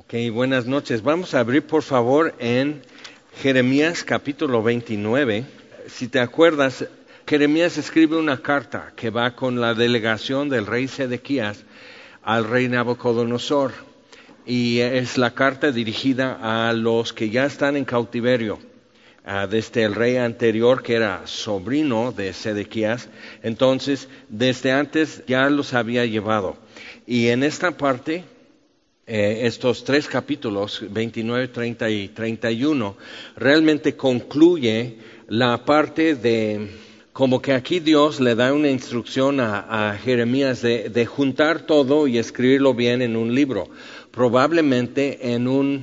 Ok, buenas noches. Vamos a abrir por favor en Jeremías capítulo 29. Si te acuerdas, Jeremías escribe una carta que va con la delegación del rey Sedequías al rey Nabucodonosor. Y es la carta dirigida a los que ya están en cautiverio. Desde el rey anterior, que era sobrino de Sedequías, entonces desde antes ya los había llevado. Y en esta parte, estos tres capítulos, 29, 30 y 31, realmente concluye la parte de, como que aquí Dios le da una instrucción a Jeremías de juntar todo y escribirlo bien en un libro, probablemente en un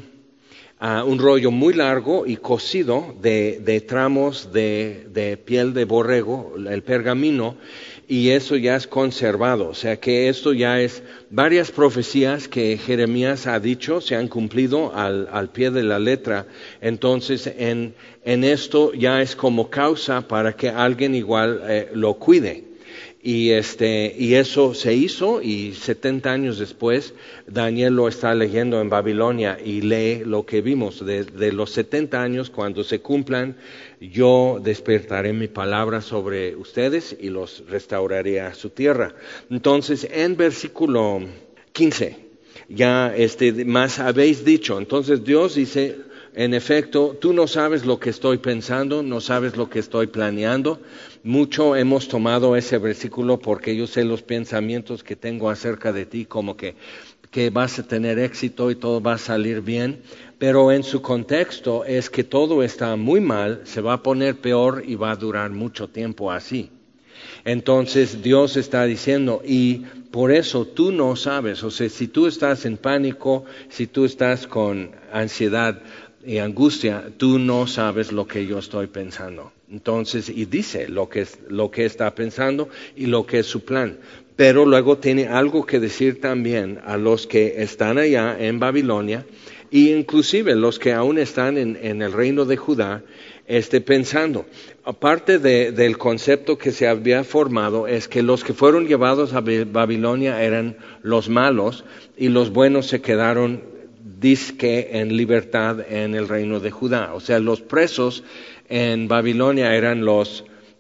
rollo muy largo y cosido de tramos de piel de borrego, el pergamino, y eso ya es conservado. O sea que esto ya es varias profecías que Jeremías ha dicho, se han cumplido al pie de la letra. Entonces en esto ya es como causa para que alguien igual lo cuide. Y eso se hizo, y 70 años después Daniel lo está leyendo en Babilonia y lee lo que vimos de los 70 años. Cuando se cumplan, yo despertaré mi palabra sobre ustedes y los restauraré a su tierra. Entonces en versículo 15 ya más habéis dicho. Entonces Dios dice, en efecto, tú no sabes lo que estoy pensando, no sabes lo que estoy planeando. Mucho hemos tomado ese versículo porque yo sé los pensamientos que tengo acerca de ti, como que vas a tener éxito y todo va a salir bien. Pero en su contexto es que todo está muy mal, se va a poner peor y va a durar mucho tiempo así. Entonces Dios está diciendo, y por eso tú no sabes. O sea, si tú estás en pánico, si tú estás con ansiedad y angustia, tú no sabes lo que yo estoy pensando. Entonces, y dice lo que está pensando y lo que es su plan. Pero luego tiene algo que decir también a los que están allá en Babilonia, e inclusive los que aún están en el reino de Judá, pensando. Aparte del concepto que se había formado, es que los que fueron llevados a Babilonia eran los malos y los buenos se quedaron dizque en libertad en el reino de Judá. O sea, los presos en Babilonia eran los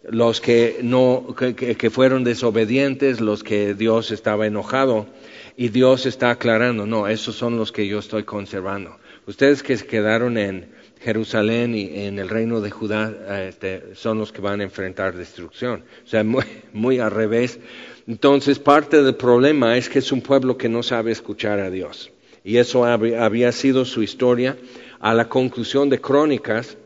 que fueron desobedientes, los que Dios estaba enojado, y Dios está aclarando, no, esos son los que yo estoy conservando. Ustedes que se quedaron en Jerusalén y en el reino de Judá son los que van a enfrentar destrucción. O sea, muy al revés. Entonces, parte del problema es que es un pueblo que no sabe escuchar a Dios. Y eso había sido su historia. A la conclusión de Crónicas,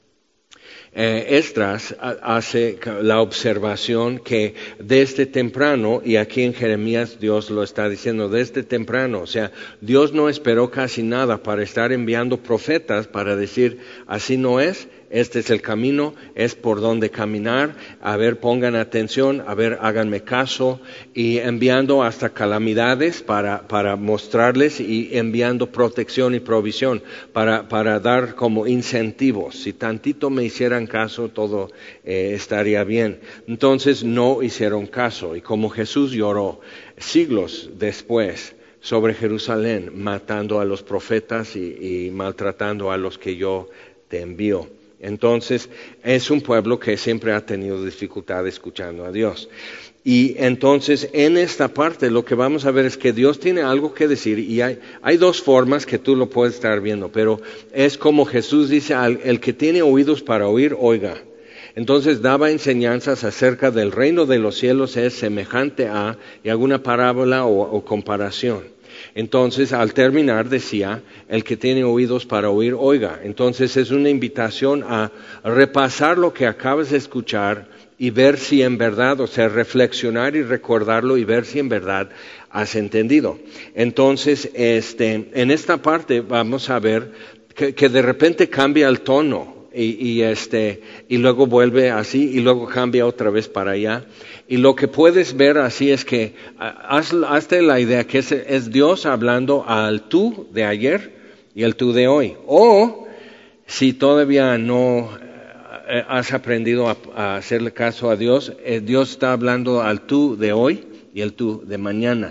Esdras hace la observación que desde temprano, y aquí en Jeremías Dios lo está diciendo, desde temprano, o sea, Dios no esperó casi nada para estar enviando profetas para decir, así no es, este es el camino, es por donde caminar, a ver, pongan atención, a ver, háganme caso, y enviando hasta calamidades para mostrarles, y enviando protección y provisión para dar como incentivos. Si tantito me hicieran caso, todo estaría bien. Entonces no hicieron caso, y como Jesús lloró siglos después sobre Jerusalén, matando a los profetas y maltratando a los que yo te envío. Entonces es un pueblo que siempre ha tenido dificultad escuchando a Dios. Y entonces en esta parte lo que vamos a ver es que Dios tiene algo que decir, y hay dos formas que tú lo puedes estar viendo, pero es como Jesús dice, el que tiene oídos para oír, oiga. Entonces daba enseñanzas acerca del reino de los cielos, es semejante a, y alguna parábola o comparación. Entonces, al terminar decía, el que tiene oídos para oír, oiga. Entonces es una invitación a repasar lo que acabas de escuchar y ver si en verdad, o sea, reflexionar y recordarlo y ver si en verdad has entendido. Entonces, en esta parte vamos a ver que de repente cambia el tono. Y luego vuelve así y luego cambia otra vez para allá. Y lo que puedes ver así es que hazte la idea que es Dios hablando al tú de ayer y el tú de hoy. O si todavía no has aprendido a hacerle caso a Dios, Dios está hablando al tú de hoy y el tú de mañana.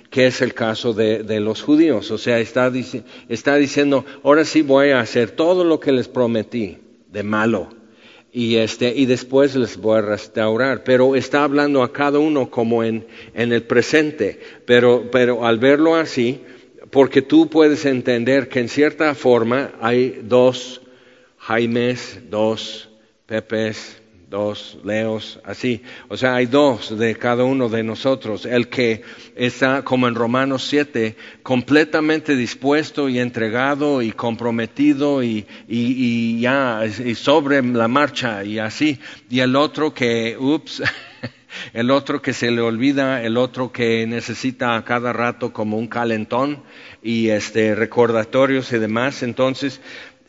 que es el caso de los judíos. O sea, está diciendo, ahora sí voy a hacer todo lo que les prometí de malo. Y después les voy a restaurar. Pero está hablando a cada uno como en el presente. Pero al verlo así, porque tú puedes entender que en cierta forma hay dos Jaimes, dos Pepes, dos Leos, así. O sea, hay dos de cada uno de nosotros. El que está, como en Romanos 7, completamente dispuesto y entregado y comprometido y sobre la marcha y así. Y el otro que, el otro que se le olvida, el otro que necesita a cada rato como un calentón y recordatorios y demás. Entonces,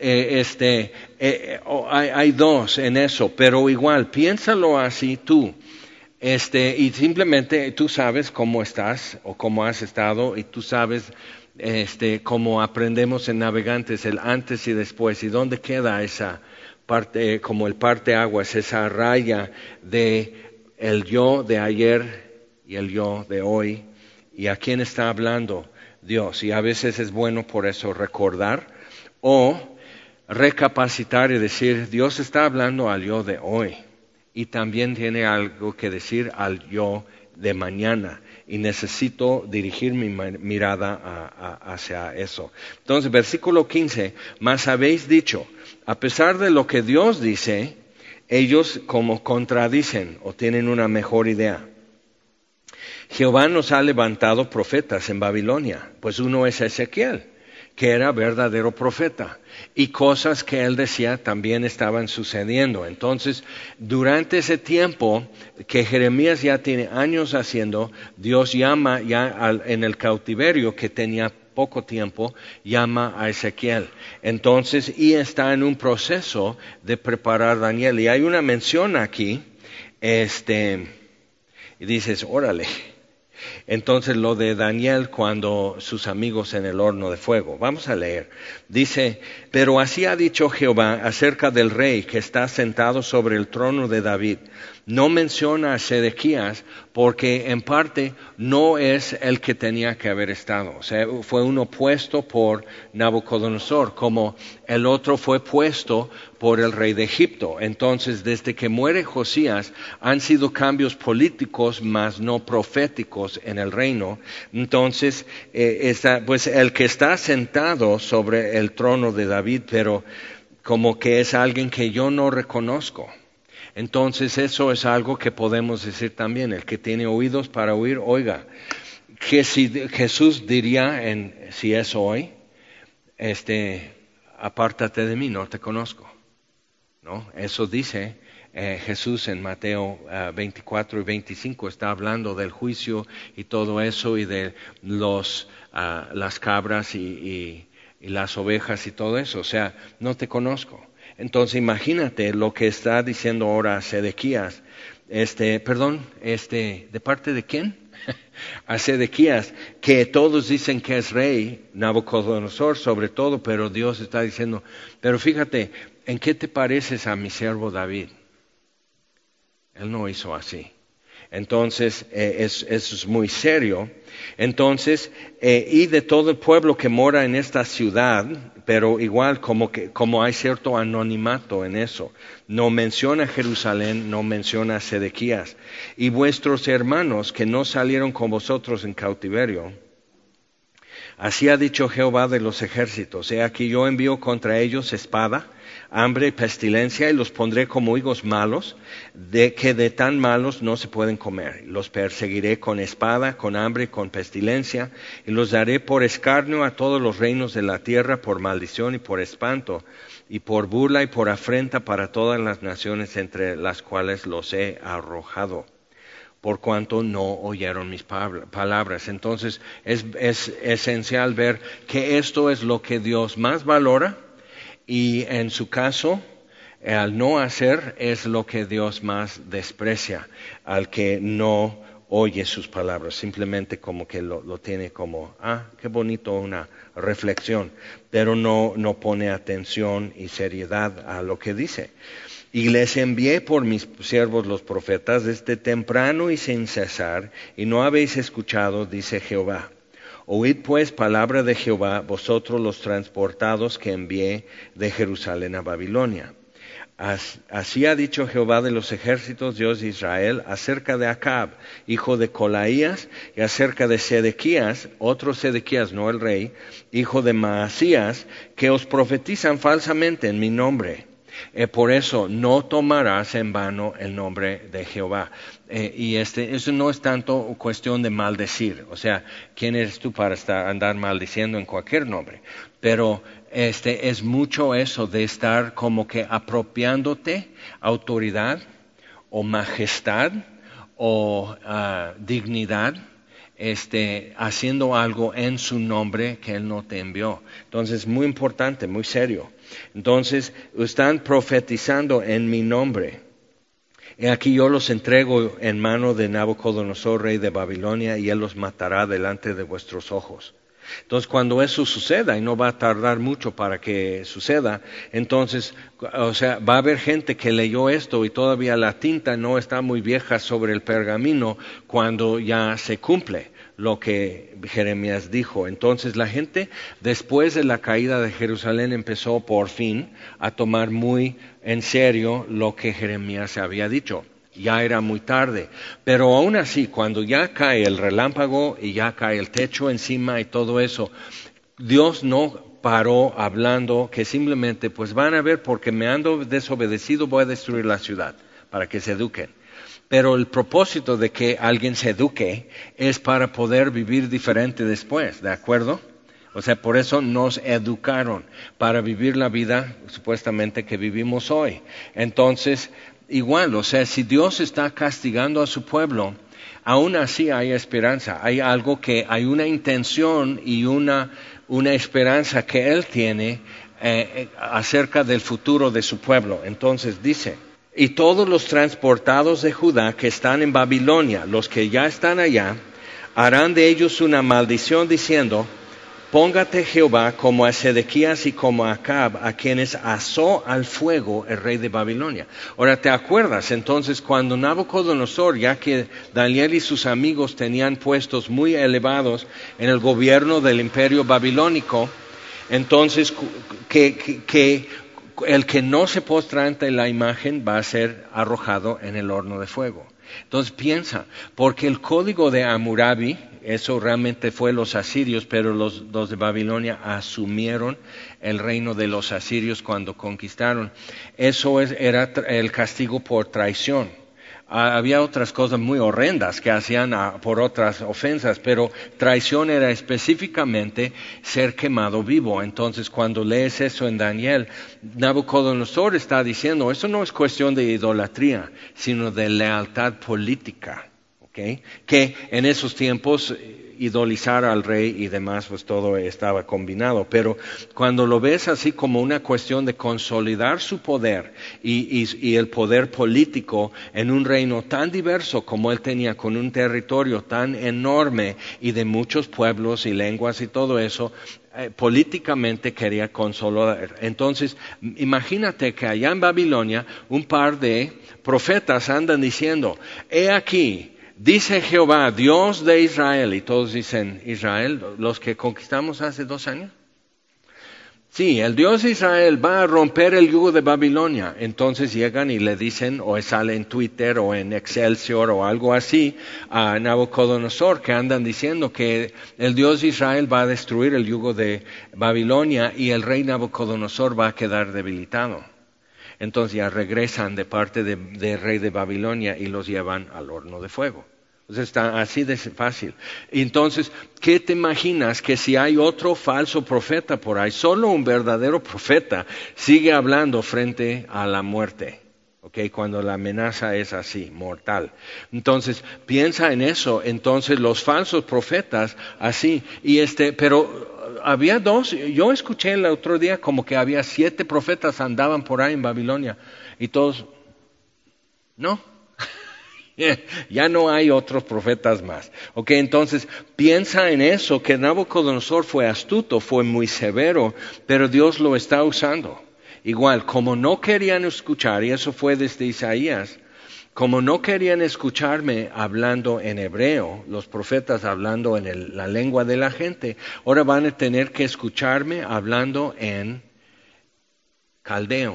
hay dos en eso, pero igual, piénsalo así tú. Y simplemente tú sabes cómo estás o cómo has estado y tú sabes cómo aprendemos en Navegantes el antes y después y dónde queda esa parte, como el parteaguas, esa raya de el yo de ayer y el yo de hoy y a quién está hablando Dios. Y a veces es bueno por eso recordar o recapacitar y decir, Dios está hablando al yo de hoy y también tiene algo que decir al yo de mañana y necesito dirigir mi mirada hacia eso. Entonces, versículo 15, mas habéis dicho, a pesar de lo que Dios dice, ellos como contradicen o tienen una mejor idea. Jehová nos ha levantado profetas en Babilonia, pues uno es Ezequiel, que era verdadero profeta, y cosas que él decía también estaban sucediendo. Entonces, durante ese tiempo que Jeremías ya tiene años haciendo, Dios llama ya en el cautiverio que tenía poco tiempo, llama a Ezequiel. Entonces, y está en un proceso de preparar a Daniel. Y hay una mención aquí, y dices, órale. Entonces lo de Daniel cuando sus amigos en el horno de fuego. Vamos a leer. Dice, pero así ha dicho Jehová acerca del rey que está sentado sobre el trono de David. No menciona a Sedequías porque en parte no es el que tenía que haber estado. O sea, fue uno puesto por Nabucodonosor como el otro fue puesto por el rey de Egipto. Entonces, desde que muere Josías, han sido cambios políticos, mas no proféticos en el reino. Entonces, pues el que está sentado sobre el trono de David, pero como que es alguien que yo no reconozco. Entonces, eso es algo que podemos decir también. El que tiene oídos para oír, oiga. Que si Jesús diría, si es hoy, apártate de mí, no te conozco. ¿No? Eso dice Jesús en Mateo 24 y 25, está hablando del juicio y todo eso y de las cabras y las ovejas y todo eso, o sea, no te conozco. Entonces imagínate lo que está diciendo ahora Sedequías, ¿de parte de quién? A Sedequías, que todos dicen que es rey, Nabucodonosor sobre todo, pero Dios está diciendo, pero fíjate, ¿en qué te pareces a mi siervo David? Él no hizo así. Entonces, eso es muy serio. Entonces, y de todo el pueblo que mora en esta ciudad, pero igual como hay cierto anonimato en eso. No menciona Jerusalén, no menciona Sedequías. Y vuestros hermanos que no salieron con vosotros en cautiverio. Así ha dicho Jehová de los ejércitos. He aquí yo envío contra ellos espada, hambre y pestilencia, y los pondré como higos malos, de tan malos no se pueden comer. Los perseguiré con espada, con hambre y con pestilencia, y los daré por escarnio a todos los reinos de la tierra, por maldición y por espanto, y por burla y por afrenta para todas las naciones entre las cuales los he arrojado, por cuanto no oyeron mis palabras. Entonces es esencial ver que esto es lo que Dios más valora y en su caso, al no hacer es lo que Dios más desprecia, al que no oye sus palabras, simplemente como que lo tiene como, qué bonito, una reflexión, pero no pone atención y seriedad a lo que dice. Y les envié por mis siervos los profetas desde temprano y sin cesar, y no habéis escuchado, dice Jehová. Oíd pues palabra de Jehová, vosotros los transportados que envié de Jerusalén a Babilonia. Así ha dicho Jehová de los ejércitos, Dios de Israel, acerca de Acab, hijo de Colaías, y acerca de Sedequías, otro Sedequías, no el rey, hijo de Maasías, que os profetizan falsamente en mi nombre. Por eso no tomarás en vano el nombre de Jehová. Eso no es tanto cuestión de maldecir. O sea, ¿quién eres tú para andar maldiciendo en cualquier nombre? Pero es mucho eso de estar como que apropiándote autoridad o majestad o dignidad, haciendo algo en su nombre que Él no te envió. Entonces, muy importante, muy serio. Entonces, están profetizando en mi nombre. Y aquí yo los entrego en mano de Nabucodonosor, rey de Babilonia, y él los matará delante de vuestros ojos. Entonces, cuando eso suceda, y no va a tardar mucho para que suceda, entonces, o sea, va a haber gente que leyó esto y todavía la tinta no está muy vieja sobre el pergamino cuando ya se cumple lo que Jeremías dijo. Entonces la gente, después de la caída de Jerusalén, empezó por fin a tomar muy en serio lo que Jeremías había dicho. Ya era muy tarde, pero aún así, cuando ya cae el relámpago y ya cae el techo encima y todo eso, Dios no paró hablando que simplemente, pues van a ver, porque me ando desobedecido, voy a destruir la ciudad, para que se eduquen. Pero el propósito de que alguien se eduque es para poder vivir diferente después, ¿de acuerdo? O sea, por eso nos educaron, para vivir la vida supuestamente que vivimos hoy. Entonces, igual, o sea, si Dios está castigando a su pueblo, aún así hay esperanza. Hay algo hay una intención y una esperanza que Él tiene acerca del futuro de su pueblo. Entonces dice: y todos los transportados de Judá que están en Babilonia, los que ya están allá, harán de ellos una maldición diciendo: póngate Jehová como a Sedequías y como a Acab, a quienes asó al fuego el rey de Babilonia. Ahora, ¿te acuerdas? Entonces, cuando Nabucodonosor, ya que Daniel y sus amigos tenían puestos muy elevados en el gobierno del imperio babilónico, entonces el que no se postra ante la imagen va a ser arrojado en el horno de fuego. Entonces piensa, porque el código de Hammurabi, eso realmente fue los asirios, pero los de Babilonia asumieron el reino de los asirios cuando conquistaron. Eso era el castigo por traición. Había otras cosas muy horrendas que hacían por otras ofensas, pero traición era específicamente ser quemado vivo. Entonces, cuando lees eso en Daniel, Nabucodonosor está diciendo, eso no es cuestión de idolatría, sino de lealtad política, ¿okay? Que en esos tiempos idolizar al rey y demás, pues todo estaba combinado. Pero cuando lo ves así como una cuestión de consolidar su poder y el poder político en un reino tan diverso como él tenía, con un territorio tan enorme y de muchos pueblos y lenguas y todo eso, políticamente quería consolidar. Entonces, imagínate que allá en Babilonia un par de profetas andan diciendo: he aquí, dice Jehová, Dios de Israel. Y todos dicen: ¿Israel? ¿Los que conquistamos hace 2 años? Sí, el Dios de Israel va a romper el yugo de Babilonia. Entonces llegan y le dicen, o sale en Twitter o en Excelsior o algo así, a Nabucodonosor, que andan diciendo que el Dios de Israel va a destruir el yugo de Babilonia y el rey Nabucodonosor va a quedar debilitado. Entonces ya regresan de parte del rey de Babilonia y los llevan al horno de fuego. Entonces está así de fácil. Entonces, ¿qué te imaginas? Que si hay otro falso profeta por ahí, solo un verdadero profeta sigue hablando frente a la muerte, ¿okay? Cuando la amenaza es así, mortal. Entonces, piensa en eso. Entonces, los falsos profetas, así. Pero había 2, yo escuché el otro día como que había 7 profetas andaban por ahí en Babilonia. Y todos, no. Ya no hay otros profetas más. Ok, entonces piensa en eso, que Nabucodonosor fue astuto, fue muy severo, pero Dios lo está usando. Igual, como no querían escuchar, y eso fue desde Isaías, como no querían escucharme hablando en hebreo, los profetas hablando en la lengua de la gente, ahora van a tener que escucharme hablando en caldeo.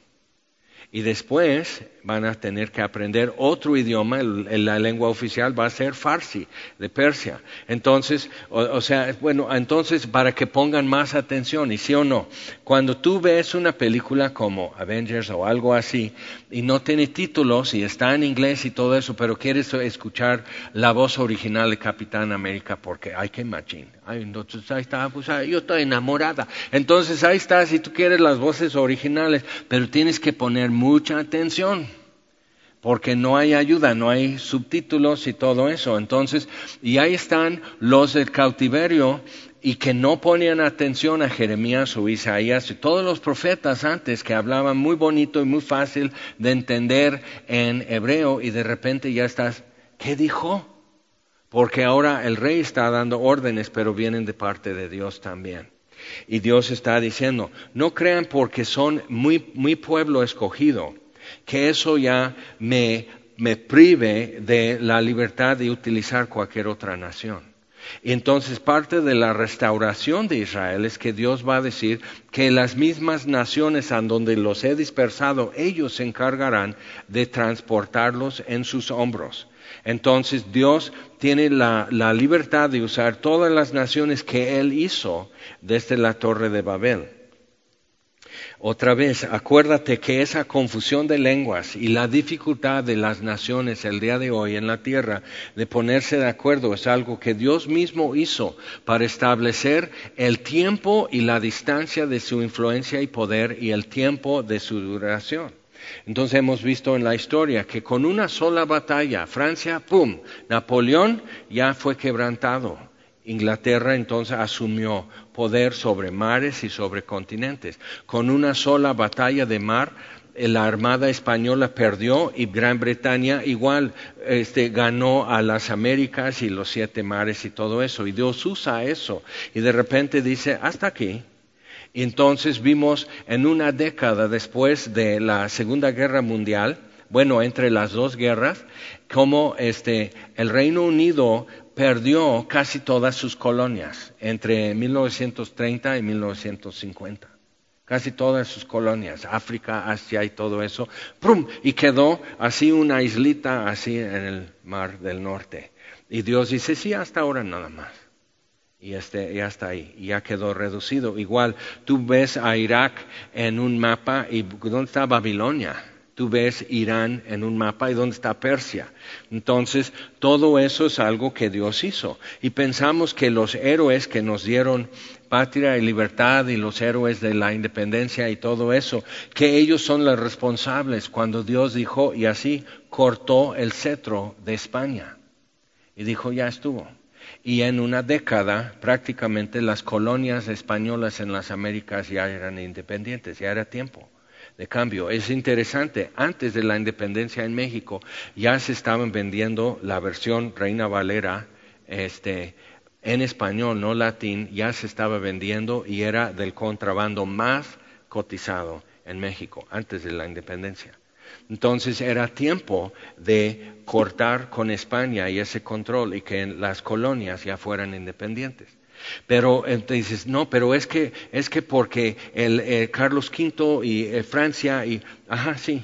Y después van a tener que aprender otro idioma, la lengua oficial va a ser Farsi, de Persia. Entonces, entonces para que pongan más atención, y sí o no, cuando tú ves una película como Avengers o algo así, y no tiene títulos, y está en inglés y todo eso, pero quieres escuchar la voz original de Capitán América, porque hay que imagine. Entonces ahí está, pues yo estoy enamorada. Entonces ahí está, si tú quieres las voces originales, pero tienes que poner mucha atención, porque no hay ayuda, no hay subtítulos y todo eso. Entonces, y ahí están los del cautiverio y que no ponían atención a Jeremías o Isaías y todos los profetas antes que hablaban muy bonito y muy fácil de entender en hebreo, y de repente ya estás, ¿qué dijo? Porque ahora el rey está dando órdenes, pero vienen de parte de Dios también. Y Dios está diciendo, no crean porque son muy pueblo escogido, que eso ya me prive de la libertad de utilizar cualquier otra nación. Y entonces parte de la restauración de Israel es que Dios va a decir que las mismas naciones a donde los he dispersado, ellos se encargarán de transportarlos en sus hombros. Entonces Dios tiene la libertad de usar todas las naciones que Él hizo desde la Torre de Babel. Otra vez, acuérdate que esa confusión de lenguas y la dificultad de las naciones el día de hoy en la tierra de ponerse de acuerdo es algo que Dios mismo hizo para establecer el tiempo y la distancia de su influencia y poder y el tiempo de su duración. Entonces hemos visto en la historia que con una sola batalla, Francia, ¡pum!, Napoleón ya fue quebrantado. Inglaterra entonces asumió poder sobre mares y sobre continentes. Con una sola batalla de mar, la Armada Española perdió y Gran Bretaña igual ganó a las Américas y los 7 mares y todo eso. Y Dios usa eso. Y de repente dice, hasta aquí. Y entonces vimos en una década después de la Segunda Guerra Mundial, entre las dos guerras, como el Reino Unido perdió casi todas sus colonias entre 1930 y 1950. Casi todas sus colonias, África, Asia y todo eso, ¡prum!, y quedó así una islita así en el Mar del Norte. Y Dios dice, sí, hasta ahora nada más. Y ya está ahí, y ya quedó reducido. Igual, tú ves a Irak en un mapa, y ¿dónde está Babilonia? Tú ves Irán en un mapa, y ¿dónde está Persia? Entonces, todo eso es algo que Dios hizo. Y pensamos que los héroes que nos dieron patria y libertad, y los héroes de la independencia y todo eso, que ellos son los responsables cuando Dios dijo, y así cortó el cetro de España. Y dijo, ya estuvo. Y en una década prácticamente las colonias españolas en las Américas ya eran independientes, ya era tiempo de cambio. Es interesante, antes de la independencia en México ya se estaban vendiendo la versión Reina Valera en español, no latín, ya se estaba vendiendo y era del contrabando más cotizado en México antes de la independencia. Entonces era tiempo de cortar con España y ese control y que las colonias ya fueran independientes. Pero entonces no, pero es que porque Carlos V y Francia y sí.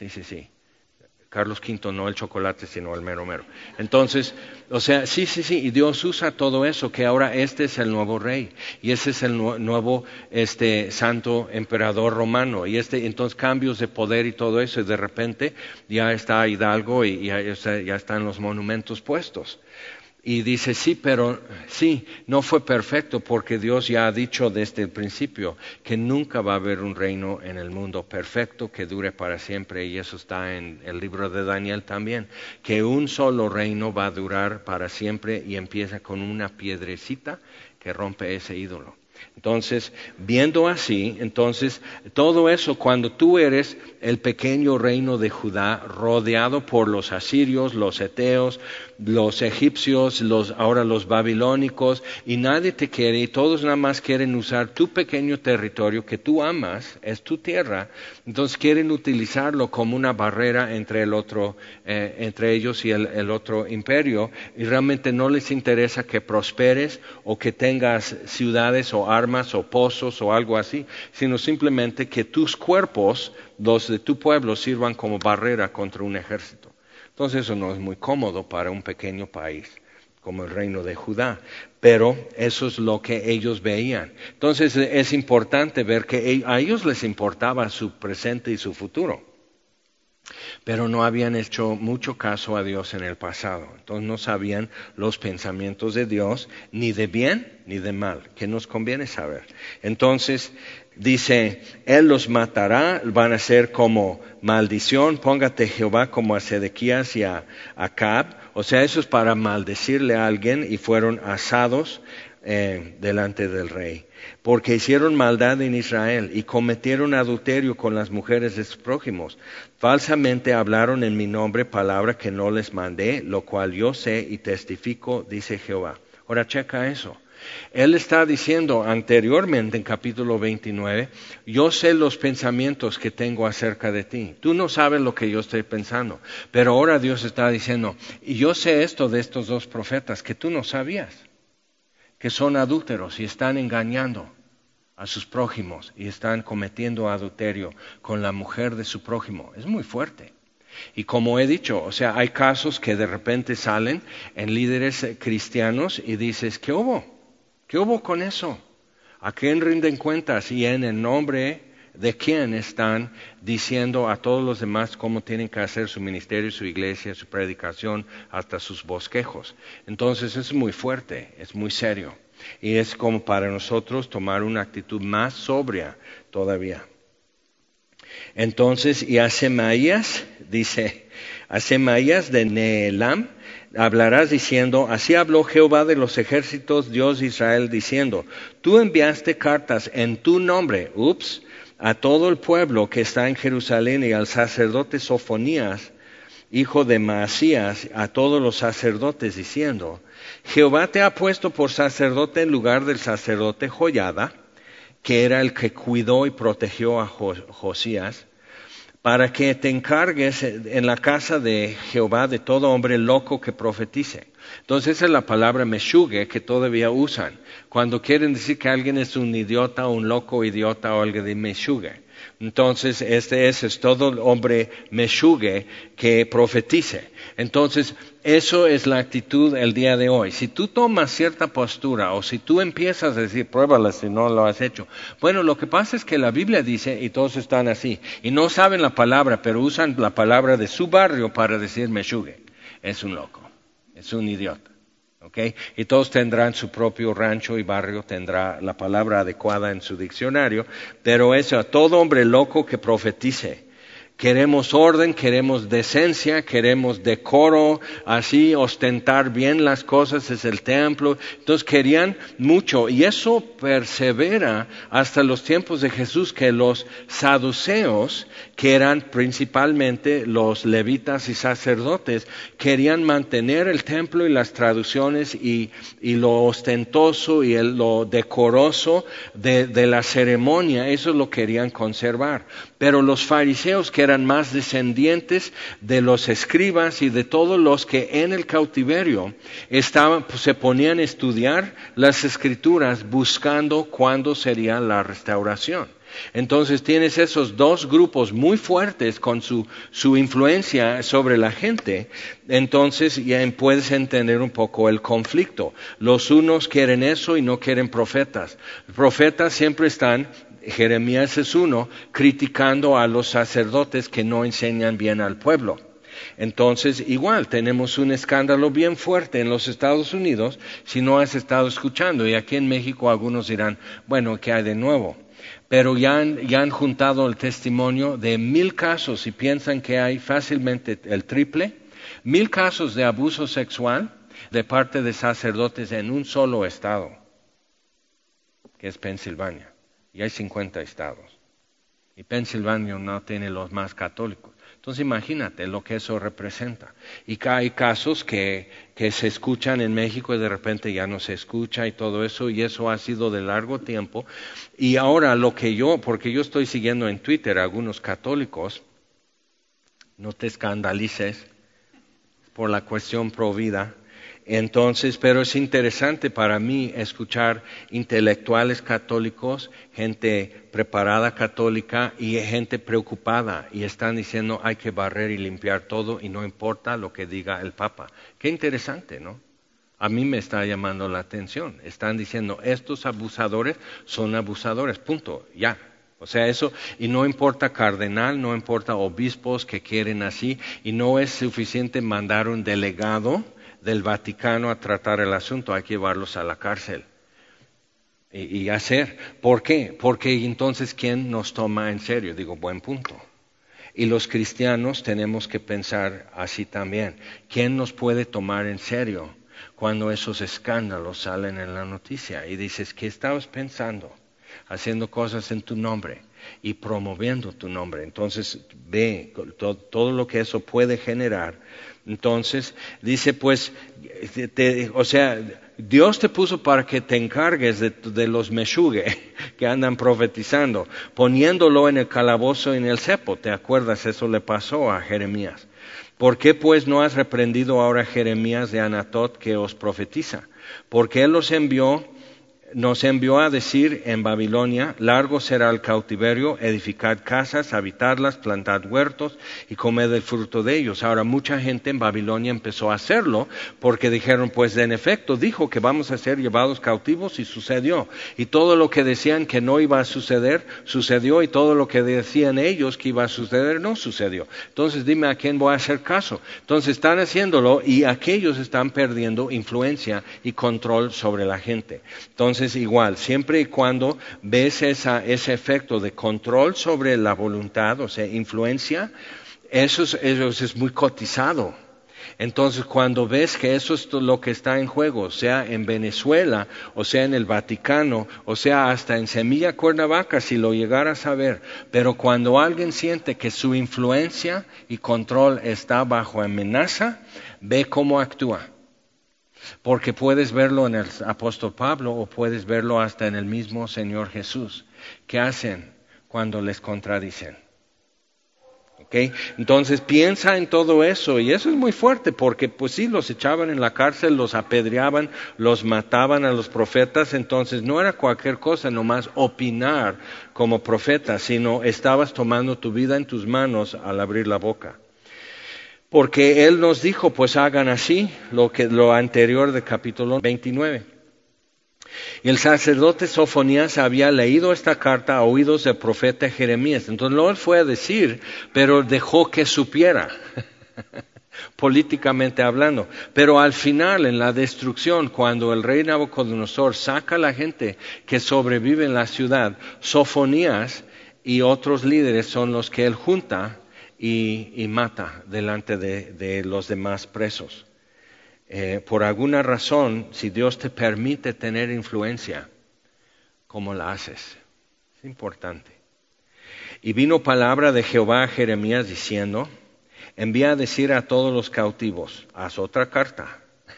Carlos V, no el chocolate, sino el mero mero. Entonces, sí, y Dios usa todo eso, que ahora este es el nuevo rey, y ese es el nuevo santo emperador romano, y entonces cambios de poder y todo eso, y de repente ya está Hidalgo y ya están los monumentos puestos. Y dice, sí, no fue perfecto porque Dios ya ha dicho desde el principio que nunca va a haber un reino en el mundo perfecto que dure para siempre, y eso está en el libro de Daniel también, que un solo reino va a durar para siempre y empieza con una piedrecita que rompe ese ídolo. Entonces, viendo así, entonces, todo eso, cuando tú eres el pequeño reino de Judá, rodeado por los asirios, los heteos, los egipcios, ahora los babilónicos, y nadie te quiere, y todos nada más quieren usar tu pequeño territorio que tú amas, es tu tierra, entonces quieren utilizarlo como una barrera entre entre ellos y el otro imperio, y realmente no les interesa que prosperes o que tengas ciudades o armas o pozos o algo así, sino simplemente que tus cuerpos, los de tu pueblo, sirvan como barrera contra un ejército. Entonces eso no es muy cómodo para un pequeño país como el reino de Judá, pero eso es lo que ellos veían. Entonces es importante ver que a ellos les importaba su presente y su futuro, pero no habían hecho mucho caso a Dios en el pasado. Entonces no sabían los pensamientos de Dios, ni de bien ni de mal, que nos conviene saber. Entonces dice, Él los matará, van a ser como maldición, póngate Jehová como a Sedequías y a Acab. O sea, eso es para maldecirle a alguien y fueron asados delante del rey. Porque hicieron maldad en Israel y cometieron adulterio con las mujeres de sus prójimos. Falsamente hablaron en mi nombre palabra que no les mandé, lo cual yo sé y testifico, dice Jehová. Ahora checa eso. Él está diciendo anteriormente en capítulo 29, yo sé los pensamientos que tengo acerca de ti. Tú no sabes lo que yo estoy pensando, pero ahora Dios está diciendo, y yo sé esto de estos dos profetas que tú no sabías, que son adúlteros y están engañando a sus prójimos y están cometiendo adulterio con la mujer de su prójimo. Es muy fuerte. Y como he dicho, o sea, hay casos que de repente salen en líderes cristianos y dices, ¿qué hubo? ¿Qué hubo con eso? ¿A quién rinden cuentas? Y en el nombre de quién están diciendo a todos los demás cómo tienen que hacer su ministerio, su iglesia, su predicación, hasta sus bosquejos. Entonces es muy fuerte, es muy serio. Y es como para nosotros tomar una actitud más sobria todavía. Entonces, y a Semaías, dice, a Semaías de Nehelam, hablarás diciendo, así habló Jehová de los ejércitos, Dios de Israel, diciendo, tú enviaste cartas en tu nombre, a todo el pueblo que está en Jerusalén y al sacerdote Sofonías, hijo de Maasías, a todos los sacerdotes, diciendo, Jehová te ha puesto por sacerdote en lugar del sacerdote Joiada, que era el que cuidó y protegió a Josías, para que te encargues en la casa de Jehová de todo hombre loco que profetice. Entonces esa es la palabra meshugue que todavía usan. Cuando quieren decir que alguien es un idiota, un loco idiota o algo de meshugue. Entonces ese es todo hombre meshugue que profetice. Entonces eso es la actitud el día de hoy. Si tú tomas cierta postura o si tú empiezas a decir, pruébala si no lo has hecho. Bueno, lo que pasa es que la Biblia dice, y todos están así, y no saben la palabra, pero usan la palabra de su barrio para decir meshugue. Es un loco, es un idiota. ¿Okay? Y todos tendrán su propio rancho y barrio, tendrá la palabra adecuada en su diccionario, pero eso, a todo hombre loco que profetice. Queremos orden, queremos decencia, queremos decoro, así ostentar bien las cosas, es el templo. Entonces querían mucho y eso persevera hasta los tiempos de Jesús, que los saduceos, que eran principalmente los levitas y sacerdotes, querían mantener el templo y las traducciones y lo ostentoso y lo decoroso de la ceremonia, eso lo querían conservar. Pero los fariseos, que eran más descendientes de los escribas y de todos los que en el cautiverio estaban, pues, se ponían a estudiar las escrituras buscando cuándo sería la restauración. Entonces tienes esos dos grupos muy fuertes con su influencia sobre la gente. Entonces ya puedes entender un poco el conflicto. Los unos quieren eso y no quieren profetas. Profetas siempre están, Jeremías es uno, criticando a los sacerdotes que no enseñan bien al pueblo. Entonces, igual, tenemos un escándalo bien fuerte en los Estados Unidos, si no has estado escuchando. Y aquí en México algunos dirán, bueno, ¿qué hay de nuevo? Pero ya han juntado el testimonio de 1000 casos y piensan que hay fácilmente el triple, 1000 casos de abuso sexual de parte de sacerdotes en un solo estado. que es Pensilvania. Y hay 50 estados. Y Pensilvania no tiene los más católicos. Entonces imagínate lo que eso representa. Y hay casos que se escuchan en México y de repente ya no se escucha y todo eso, y eso ha sido de largo tiempo. Y ahora porque yo estoy siguiendo en Twitter a algunos católicos, no te escandalices por la cuestión pro vida. Entonces, pero es interesante para mí escuchar intelectuales católicos, gente preparada católica y gente preocupada y están diciendo hay que barrer y limpiar todo y no importa lo que diga el Papa. Qué interesante, ¿no? A mí me está llamando la atención. Están diciendo estos abusadores son abusadores, punto, ya. O sea, eso, y no importa cardenal, no importa obispos que quieren así, y no es suficiente mandar un delegado del Vaticano a tratar el asunto, hay que llevarlos a la cárcel y hacer. ¿Por qué? Porque entonces ¿quién nos toma en serio? Digo, buen punto. Y los cristianos tenemos que pensar así también. ¿Quién nos puede tomar en serio cuando esos escándalos salen en la noticia? Y dices, ¿qué estabas pensando? Haciendo cosas en tu nombre y promoviendo tu nombre. Entonces ve todo lo que eso puede generar. Entonces dice pues, Dios te puso para que te encargues de los meshugue que andan profetizando, poniéndolo en el calabozo y en el cepo. ¿Te acuerdas? Eso le pasó a Jeremías. ¿Por qué pues no has reprendido ahora a Jeremías de Anatot que os profetiza? Porque él nos envió a decir en Babilonia, largo será el cautiverio, edificad casas, habitarlas, plantad huertos y comed el fruto de ellos. Ahora mucha gente en Babilonia empezó a hacerlo porque dijeron, pues en efecto dijo que vamos a ser llevados cautivos y sucedió. Y todo lo que decían que no iba a suceder, sucedió, y todo lo que decían ellos que iba a suceder, no sucedió. Entonces dime a quién voy a hacer caso. Entonces están haciéndolo y aquellos están perdiendo influencia y control sobre la gente. Entonces igual, siempre y cuando ves ese efecto de control sobre la voluntad, o sea, influencia, eso es muy cotizado. Entonces, cuando ves que eso es lo que está en juego, sea en Venezuela, o sea en el Vaticano, o sea hasta en Semilla Cuernavaca, si lo llegaras a ver, pero cuando alguien siente que su influencia y control está bajo amenaza, ve cómo actúa. Porque puedes verlo en el apóstol Pablo o puedes verlo hasta en el mismo Señor Jesús. ¿Qué hacen cuando les contradicen? ¿Okay? Entonces piensa en todo eso, y eso es muy fuerte porque pues sí, los echaban en la cárcel, los apedreaban, los mataban a los profetas. Entonces no era cualquier cosa nomás opinar como profeta, sino estabas tomando tu vida en tus manos al abrir la boca. Porque Él nos dijo, pues hagan así, lo anterior del capítulo 29. Y el sacerdote Sofonías había leído esta carta a oídos del profeta Jeremías. Entonces no él fue a decir, pero dejó que supiera, políticamente hablando. Pero al final, en la destrucción, cuando el rey Nabucodonosor saca a la gente que sobrevive en la ciudad, Sofonías y otros líderes son los que él junta y mata delante de los demás presos. Por alguna razón, si Dios te permite tener influencia, ¿cómo la haces? Es importante. Y vino palabra de Jehová a Jeremías diciendo, envía a decir a todos los cautivos, haz otra carta.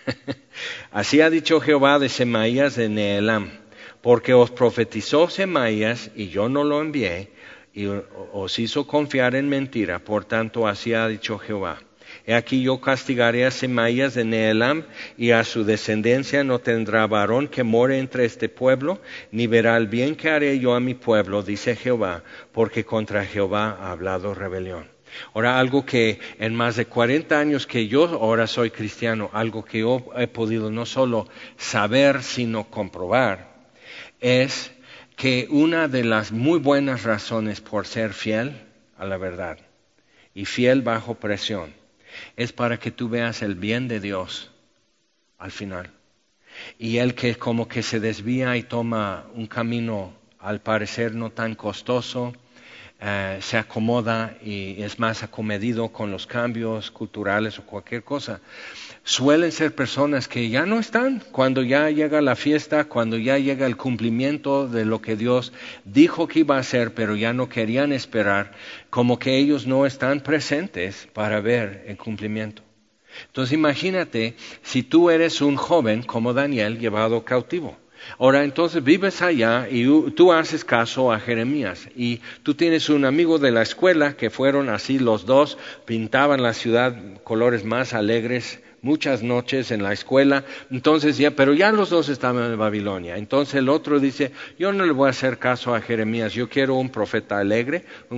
Así ha dicho Jehová de Semaías de Nehelam, porque os profetizó Semaías y yo no lo envié, y os hizo confiar en mentira, por tanto así ha dicho Jehová. He aquí yo castigaré a Semaías de Nehelam, y a su descendencia no tendrá varón que more entre este pueblo, ni verá el bien que haré yo a mi pueblo, dice Jehová, porque contra Jehová ha hablado rebelión. Ahora, algo que en más de 40 años que yo ahora soy cristiano, algo que yo he podido no solo saber, sino comprobar, es que una de las muy buenas razones por ser fiel a la verdad y fiel bajo presión es para que tú veas el bien de Dios al final. Y el que como que se desvía y toma un camino al parecer no tan costoso, se acomoda y es más acomedido con los cambios culturales o cualquier cosa. Suelen ser personas que ya no están cuando ya llega la fiesta, cuando ya llega el cumplimiento de lo que Dios dijo que iba a hacer, pero ya no querían esperar, como que ellos no están presentes para ver el cumplimiento. Entonces imagínate si tú eres un joven como Daniel llevado cautivo. Ahora entonces vives allá y tú haces caso a Jeremías y tú tienes un amigo de la escuela que fueron así los dos, pintaban la ciudad colores más alegres muchas noches en la escuela, entonces pero ya los dos estaban en Babilonia. Entonces el otro dice, yo no le voy a hacer caso a Jeremías, yo quiero un profeta alegre, un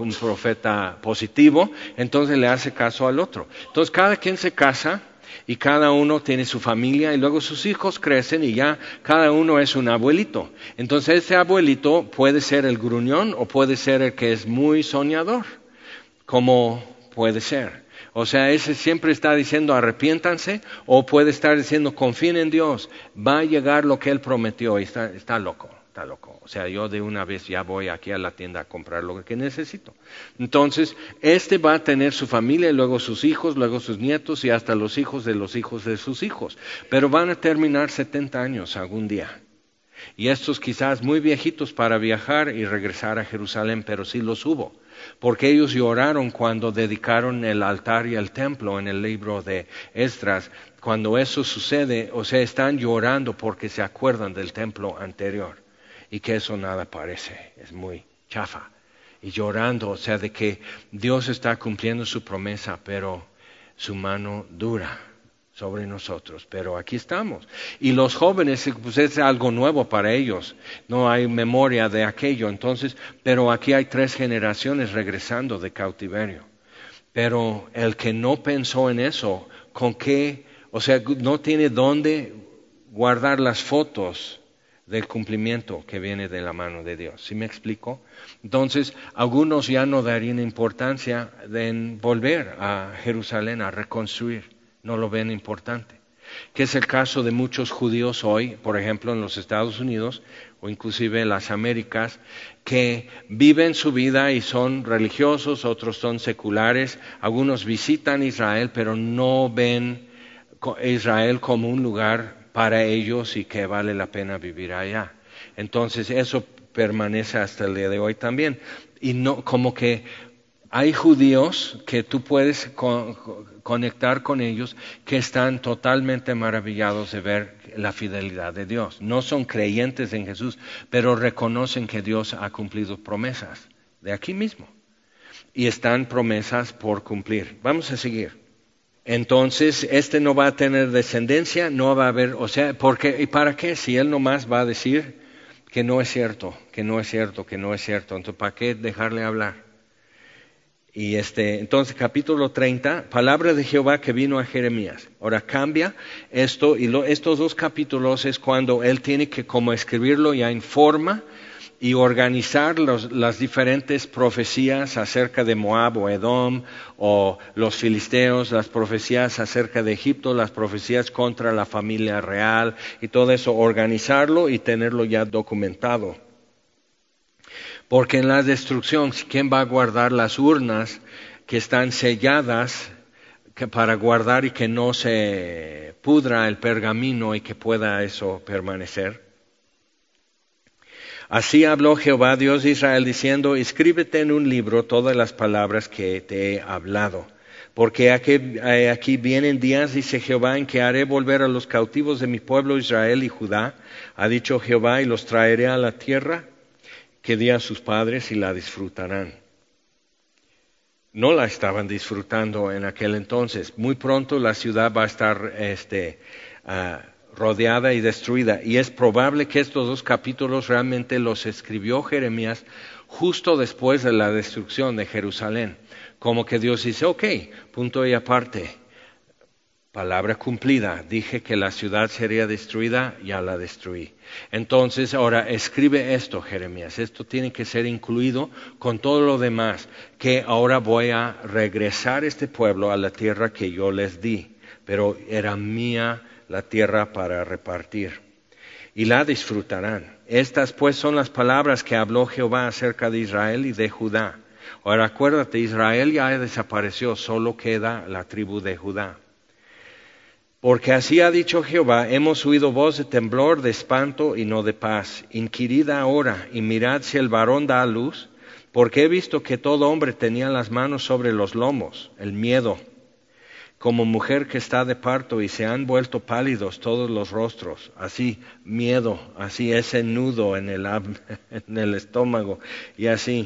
profeta positivo, entonces le hace caso al otro. Entonces cada quien se casa y cada uno tiene su familia y luego sus hijos crecen y ya cada uno es un abuelito. Entonces ese abuelito puede ser el gruñón o puede ser el que es muy soñador, como puede ser. O sea, ese siempre está diciendo arrepiéntanse o puede estar diciendo confíen en Dios, va a llegar lo que Él prometió y está loco. Está loco. O sea, yo de una vez ya voy aquí a la tienda a comprar lo que necesito. Entonces, va a tener su familia, y luego sus hijos, luego sus nietos y hasta los hijos de sus hijos. Pero van a terminar 70 años algún día. Y estos quizás muy viejitos para viajar y regresar a Jerusalén, pero sí los hubo. Porque ellos lloraron cuando dedicaron el altar y el templo en el libro de Esdras. Cuando eso sucede, o sea, están llorando porque se acuerdan del templo anterior. Y que eso nada parece, es muy chafa. Y llorando, o sea, de que Dios está cumpliendo su promesa, pero su mano dura sobre nosotros. Pero aquí estamos. Y los jóvenes, pues es algo nuevo para ellos. No hay memoria de aquello. Entonces, pero aquí hay 3 generaciones regresando de cautiverio. Pero el que no pensó en eso, ¿con qué? O sea, no tiene dónde guardar las fotos del cumplimiento que viene de la mano de Dios. ¿Sí me explico? Entonces, algunos ya no darían importancia en volver a Jerusalén a reconstruir. No lo ven importante. Que es el caso de muchos judíos hoy, por ejemplo, en los Estados Unidos o inclusive en las Américas, que viven su vida y son religiosos, otros son seculares, algunos visitan Israel, pero no ven Israel como un lugar para ellos y que vale la pena vivir allá. Entonces eso permanece hasta el día de hoy también. Y no, como que hay judíos que tú puedes conectar con ellos que están totalmente maravillados de ver la fidelidad de Dios. No son creyentes en Jesús, pero reconocen que Dios ha cumplido promesas de aquí mismo. Y están promesas por cumplir. Vamos a seguir. Entonces, no va a tener descendencia, no va a haber, o sea, ¿y para qué? Si él nomás va a decir que no es cierto, que no es cierto, que no es cierto, entonces ¿para qué dejarle hablar? Y entonces capítulo 30, palabra de Jehová que vino a Jeremías. Ahora cambia esto y estos 2 capítulos es cuando él tiene que como escribirlo ya en forma y organizar las diferentes profecías acerca de Moab o Edom o los filisteos, las profecías acerca de Egipto, las profecías contra la familia real y todo eso, organizarlo y tenerlo ya documentado. Porque en la destrucción, ¿quién va a guardar las urnas que están selladas para guardar y que no se pudra el pergamino y que pueda eso permanecer? Así habló Jehová, Dios de Israel, diciendo, escríbete en un libro todas las palabras que te he hablado. Porque aquí vienen días, dice Jehová, en que haré volver a los cautivos de mi pueblo Israel y Judá, ha dicho Jehová, y los traeré a la tierra que di a sus padres y la disfrutarán. No la estaban disfrutando en aquel entonces. Muy pronto la ciudad va a estar rodeada y destruida. Y es probable que estos 2 capítulos realmente los escribió Jeremías justo después de la destrucción de Jerusalén. Como que Dios dice, ok, punto y aparte, palabra cumplida, dije que la ciudad sería destruida, ya la destruí. Entonces ahora escribe esto, Jeremías, esto tiene que ser incluido con todo lo demás, que ahora voy a regresar este pueblo a la tierra que yo les di, pero era mía la tierra para repartir. y la disfrutarán. Estas pues son las palabras que habló Jehová acerca de Israel y de Judá. Ahora acuérdate, Israel ya desapareció, solo queda la tribu de Judá. Porque así ha dicho Jehová, hemos oído voz de temblor, de espanto y no de paz. Inquirid ahora y mirad si el varón da a luz, porque he visto que todo hombre tenía las manos sobre los lomos, el miedo, como mujer que está de parto y se han vuelto pálidos todos los rostros, así miedo, así ese nudo en el estómago y así.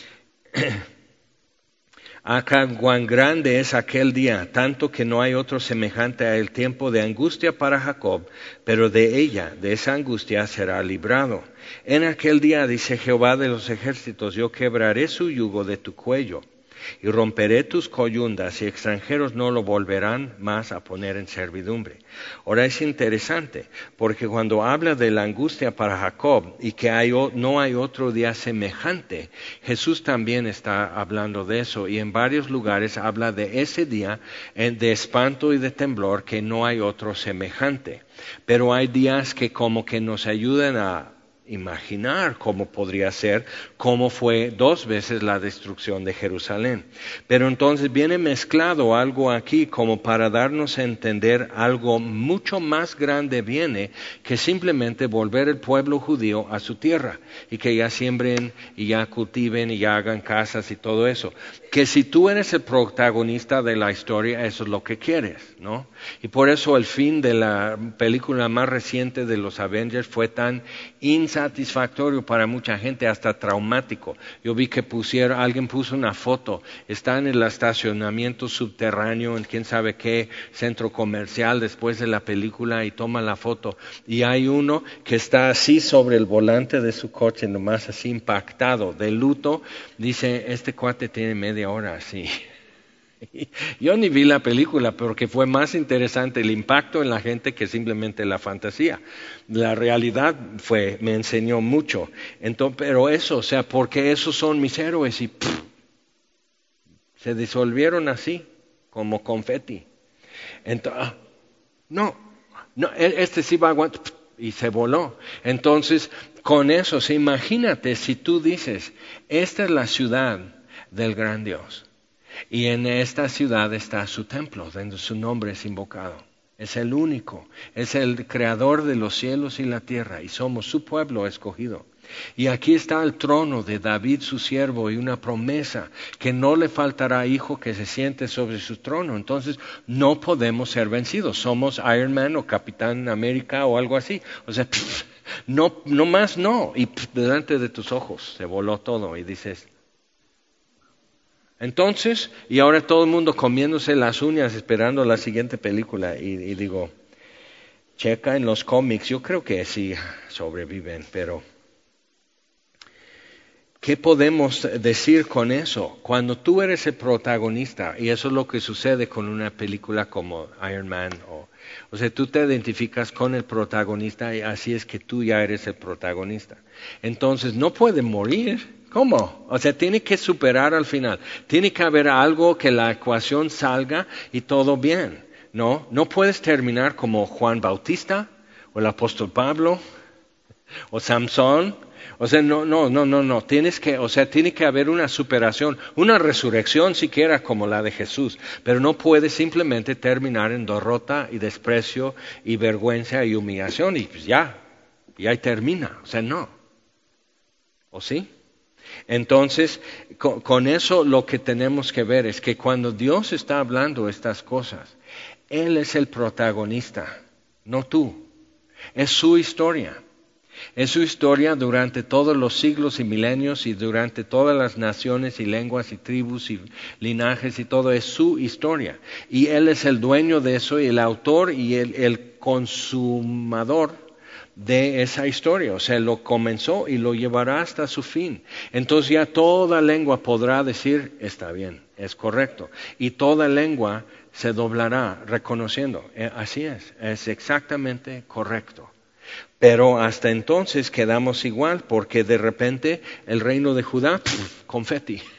Acá cuán grande es aquel día, tanto que no hay otro semejante a el tiempo de angustia para Jacob, pero de ella, de esa angustia, será librado. En aquel día, dice Jehová de los ejércitos, yo quebraré su yugo de tu cuello, y romperé tus coyundas, y extranjeros no lo volverán más a poner en servidumbre. Ahora es interesante, porque cuando habla de la angustia para Jacob y que no hay otro día semejante, Jesús también está hablando de eso, y en varios lugares habla de ese día de espanto y de temblor, que no hay otro semejante. Pero hay días que como que nos ayudan a imaginar cómo podría ser, cómo fue 2 veces la destrucción de Jerusalén. Pero entonces viene mezclado algo aquí como para darnos a entender algo mucho más grande viene que simplemente volver el pueblo judío a su tierra y que ya siembren y ya cultiven y ya hagan casas y todo eso. Que si tú eres el protagonista de la historia, eso es lo que quieres, ¿no? Y por eso el fin de la película más reciente de los Avengers fue tan insatisfactorio para mucha gente, hasta traumático. Yo vi que alguien puso una foto, está en el estacionamiento subterráneo en quién sabe qué centro comercial después de la película y toma la foto. Y hay uno que está así sobre el volante de su coche, nomás así impactado, de luto. Dice, este cuate tiene media hora así. Yo ni vi la película porque fue más interesante el impacto en la gente que simplemente la fantasía. La realidad me enseñó mucho. Entonces, pero eso, o sea, porque esos son mis héroes y se disolvieron así, como confeti. Entonces, no, este sí va a aguantar y se voló. Entonces, con eso, imagínate si tú dices, esta es la ciudad del gran Dios. Y en esta ciudad está su templo, donde su nombre es invocado. Es el único, es el creador de los cielos y la tierra, y somos su pueblo escogido. Y aquí está el trono de David su siervo y una promesa que no le faltará hijo que se siente sobre su trono. Entonces no podemos ser vencidos. Somos Iron Man o Capitán América o algo así. O sea, no más no. Y delante de tus ojos se voló todo y dices... Entonces, y ahora todo el mundo comiéndose las uñas esperando la siguiente película y digo, checa en los cómics, yo creo que sí sobreviven, pero ¿qué podemos decir con eso? Cuando tú eres el protagonista, y eso es lo que sucede con una película como Iron Man, o sea, tú te identificas con el protagonista y así es que tú ya eres el protagonista. Entonces, no puede morir. ¿Cómo? O sea, tiene que superar al final. Tiene que haber algo que la ecuación salga y todo bien. No puedes terminar como Juan Bautista o el apóstol Pablo o Samson. O sea, no. Tiene que haber una superación, una resurrección siquiera como la de Jesús. Pero no puede simplemente terminar en derrota y desprecio y vergüenza y humillación y pues ya ahí termina. O sea, no. ¿O sí? Entonces, con eso lo que tenemos que ver es que cuando Dios está hablando estas cosas, Él es el protagonista, no tú. Es su historia. Es su historia durante todos los siglos y milenios y durante todas las naciones y lenguas y tribus y linajes y todo. Es su historia. Y Él es el dueño de eso y el autor y el consumador de esa historia, o sea, lo comenzó y lo llevará hasta su fin. Entonces ya toda lengua podrá decir, está bien, es correcto. Y toda lengua se doblará reconociendo, así es exactamente correcto. Pero hasta entonces quedamos igual, porque de repente el reino de Judá, confeti.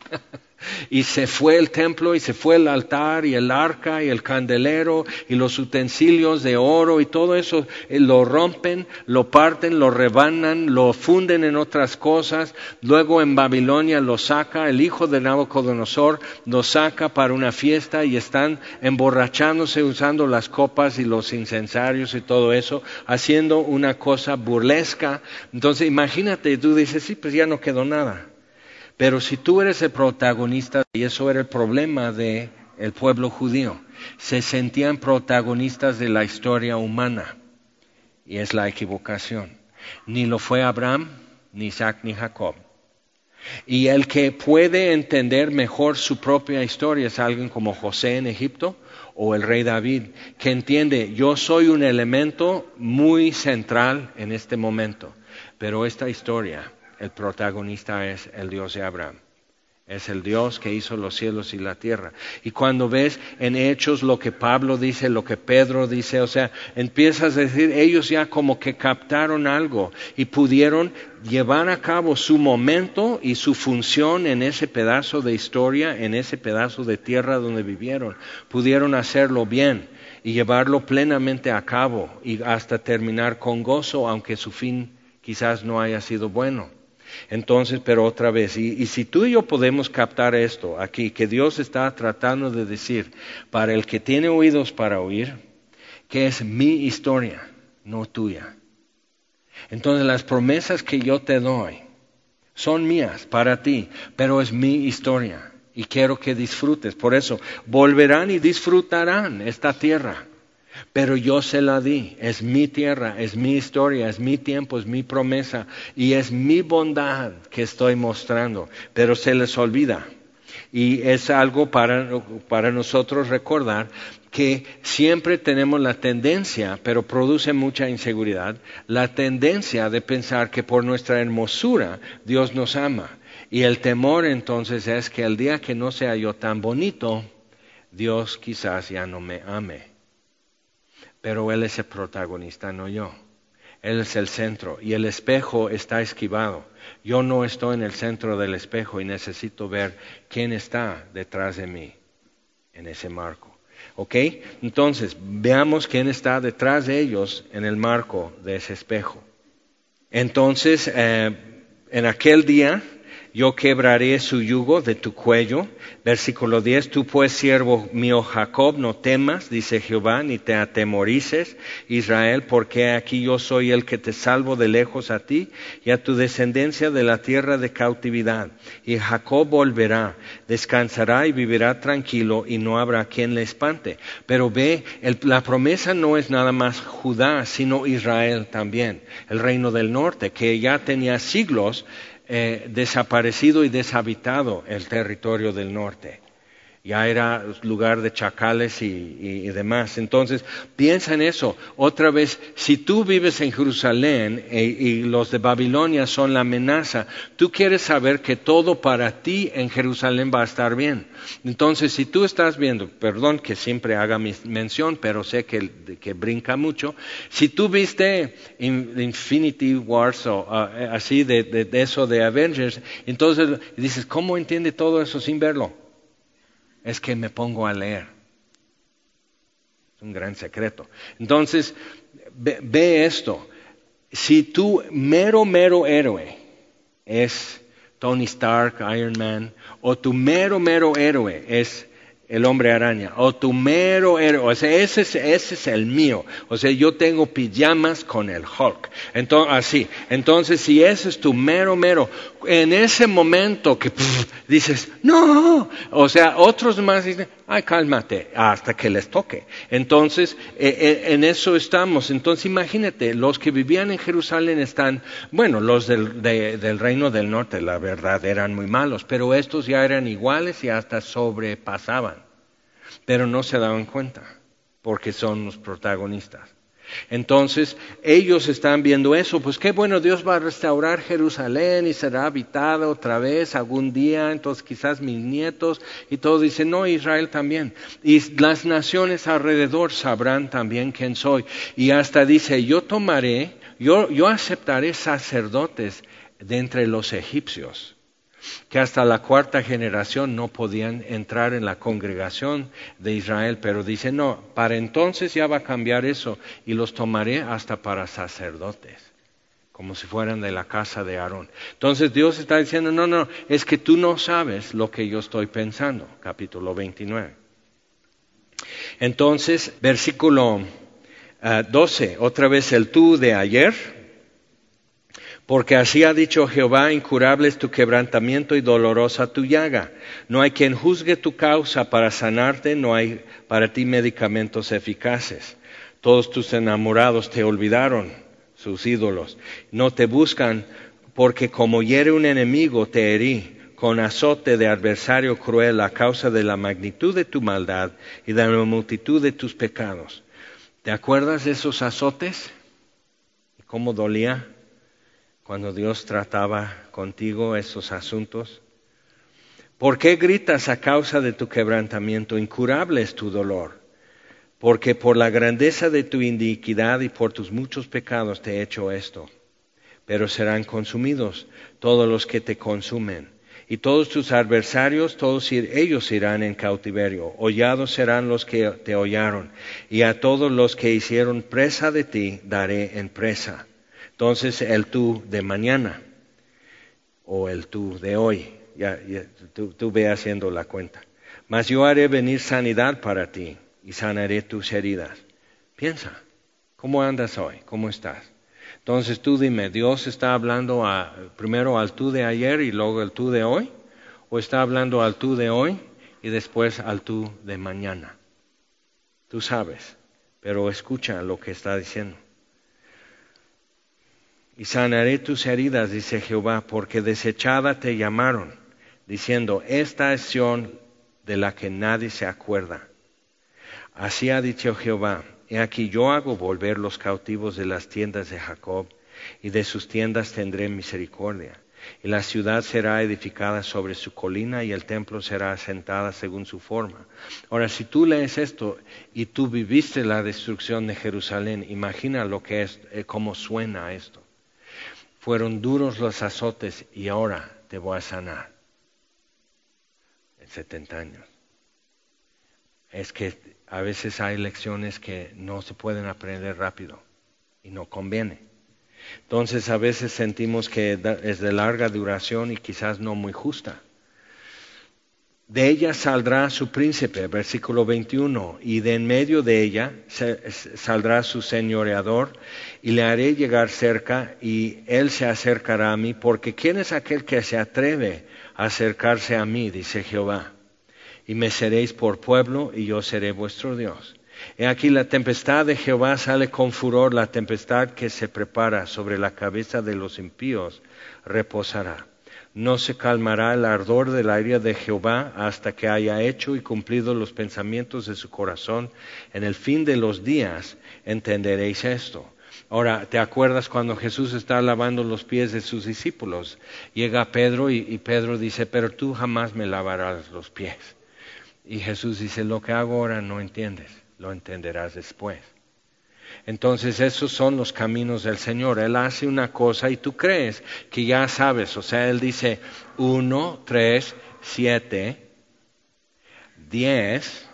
Y se fue el templo y se fue el altar y el arca y el candelero y los utensilios de oro y todo eso lo rompen, lo parten, lo rebanan, lo funden en otras cosas. Luego en Babilonia lo saca, el hijo de Nabucodonosor lo saca para una fiesta y están emborrachándose usando las copas y los incensarios y todo eso, haciendo una cosa burlesca. Entonces imagínate, tú dices, sí, pues ya no quedó nada. Pero si tú eres el protagonista, y eso era el problema del pueblo judío, se sentían protagonistas de la historia humana, y es la equivocación. Ni lo fue Abraham, ni Isaac, ni Jacob. Y el que puede entender mejor su propia historia es alguien como José en Egipto, o el rey David, que entiende, yo soy un elemento muy central en este momento, pero esta historia, el protagonista es el Dios de Abraham. Es el Dios que hizo los cielos y la tierra. Y cuando ves en Hechos lo que Pablo dice, lo que Pedro dice, o sea, empiezas a decir, ellos ya como que captaron algo y pudieron llevar a cabo su momento y su función en ese pedazo de historia, en ese pedazo de tierra donde vivieron. Pudieron hacerlo bien y llevarlo plenamente a cabo y hasta terminar con gozo, aunque su fin quizás no haya sido bueno. Entonces, pero otra vez, y si tú y yo podemos captar esto aquí, que Dios está tratando de decir, para el que tiene oídos para oír, que es mi historia, no tuya. Entonces las promesas que yo te doy son mías para ti, pero es mi historia y quiero que disfrutes. Por eso, volverán y disfrutarán esta tierra. Pero yo se la di, es mi tierra, es mi historia, es mi tiempo, es mi promesa y es mi bondad que estoy mostrando, pero se les olvida. Y es algo para nosotros recordar que siempre tenemos la tendencia, pero produce mucha inseguridad, la tendencia de pensar que por nuestra hermosura Dios nos ama. Y el temor entonces es que el día que no sea yo tan bonito, Dios quizás ya no me ame. Pero Él es el protagonista, no yo. Él es el centro y el espejo está esquivado. Yo no estoy en el centro del espejo y necesito ver quién está detrás de mí en ese marco. ¿Ok? Entonces, veamos quién está detrás de ellos en el marco de ese espejo. Entonces, en aquel día yo quebraré su yugo de tu cuello. Versículo 10, tú pues siervo mío Jacob, no temas, dice Jehová, ni te atemorices, Israel, porque aquí yo soy el que te salvo de lejos a ti y a tu descendencia de la tierra de cautividad. Y Jacob volverá, descansará y vivirá tranquilo y no habrá quien le espante. Pero ve, la promesa no es nada más Judá, sino Israel también, el reino del norte, que ya tenía siglos desaparecido y deshabitado el territorio del norte. Ya era lugar de chacales y demás. Entonces, piensa en eso. Otra vez, si tú vives en Jerusalén y los de Babilonia son la amenaza, tú quieres saber que todo para ti en Jerusalén va a estar bien. Entonces, si tú estás viendo, perdón que siempre haga mi mención, pero sé que brinca mucho. Si tú viste Infinity Wars o así de eso de Avengers, entonces dices, ¿cómo entiende todo eso sin verlo? Es que me pongo a leer. Es un gran secreto. Entonces, ve esto. Si tu mero héroe es Tony Stark, Iron Man, o tu mero héroe es el Hombre Araña, o tu mero héroe, o sea, ese es el mío. O sea, yo tengo pijamas con el Hulk. Entonces, así. Entonces, si ese es tu mero, en ese momento que dices, no, o sea, otros más dicen, ay, cálmate, hasta que les toque. Entonces, en eso estamos. Entonces, imagínate, los que vivían en Jerusalén están, bueno, los del reino del norte, la verdad, eran muy malos, pero estos ya eran iguales y hasta sobrepasaban. Pero no se daban cuenta, porque son los protagonistas. Entonces, ellos están viendo eso, pues qué bueno, Dios va a restaurar Jerusalén y será habitada otra vez algún día, entonces quizás mis nietos, y todos dicen, no, Israel también. Y las naciones alrededor sabrán también quién soy. Y hasta dice, yo aceptaré sacerdotes de entre los egipcios. que hasta la cuarta generación no podían entrar en la congregación de Israel, pero dice, no, para entonces ya va a cambiar eso y los tomaré hasta para sacerdotes, como si fueran de la casa de Aarón. Entonces Dios está diciendo, no, es que tú no sabes lo que yo estoy pensando, capítulo 29. Entonces, versículo 12, otra vez el tú de ayer. Porque así ha dicho Jehová, incurable es tu quebrantamiento y dolorosa tu llaga. No hay quien juzgue tu causa para sanarte, no hay para ti medicamentos eficaces. Todos tus enamorados te olvidaron, sus ídolos. No te buscan, porque como hiere un enemigo te herí, con azote de adversario cruel a causa de la magnitud de tu maldad y de la multitud de tus pecados. ¿Te acuerdas de esos azotes? ¿Cómo dolía cuando Dios trataba contigo esos asuntos? ¿Por qué gritas a causa de tu quebrantamiento? Incurable es tu dolor, porque por la grandeza de tu iniquidad y por tus muchos pecados te he hecho esto. Pero serán consumidos todos los que te consumen, y todos tus adversarios, todos ellos irán en cautiverio. Hollados serán los que te hollaron, y a todos los que hicieron presa de ti daré en presa. Entonces el tú de mañana o el tú de hoy, tú ve haciendo la cuenta. Mas yo haré venir sanidad para ti y sanaré tus heridas. Piensa, ¿cómo andas hoy? ¿Cómo estás? Entonces tú dime, ¿Dios está hablando primero al tú de ayer y luego al tú de hoy? ¿O está hablando al tú de hoy y después al tú de mañana? Tú sabes, pero escucha lo que está diciendo. Y sanaré tus heridas, dice Jehová, porque desechada te llamaron, diciendo, esta es Sión de la que nadie se acuerda. Así ha dicho Jehová, he aquí yo hago volver los cautivos de las tiendas de Jacob, y de sus tiendas tendré misericordia. Y la ciudad será edificada sobre su colina, y el templo será asentada según su forma. Ahora, si tú lees esto, y tú viviste la destrucción de Jerusalén, imagina lo que es, cómo suena esto. Fueron duros los azotes y ahora te voy a sanar. En 70 años. Es que a veces hay lecciones que no se pueden aprender rápido y no conviene. Entonces a veces sentimos que es de larga duración y quizás no muy justa. De ella saldrá su príncipe, versículo 21, y de en medio de ella saldrá su señoreador, y le haré llegar cerca, y él se acercará a mí, porque ¿quién es aquel que se atreve a acercarse a mí? Dice Jehová. Y me seréis por pueblo, y yo seré vuestro Dios. He aquí la tempestad de Jehová sale con furor, la tempestad que se prepara sobre la cabeza de los impíos reposará. No se calmará el ardor de la ira de Jehová hasta que haya hecho y cumplido los pensamientos de su corazón. En el fin de los días entenderéis esto. Ahora, ¿te acuerdas cuando Jesús está lavando los pies de sus discípulos? Llega Pedro y Pedro dice, pero tú jamás me lavarás los pies. Y Jesús dice, lo que hago ahora no entiendes, lo entenderás después. Entonces esos son los caminos del Señor. Él hace una cosa y tú crees que ya sabes. O sea, Él dice 1, 3, 7, 10,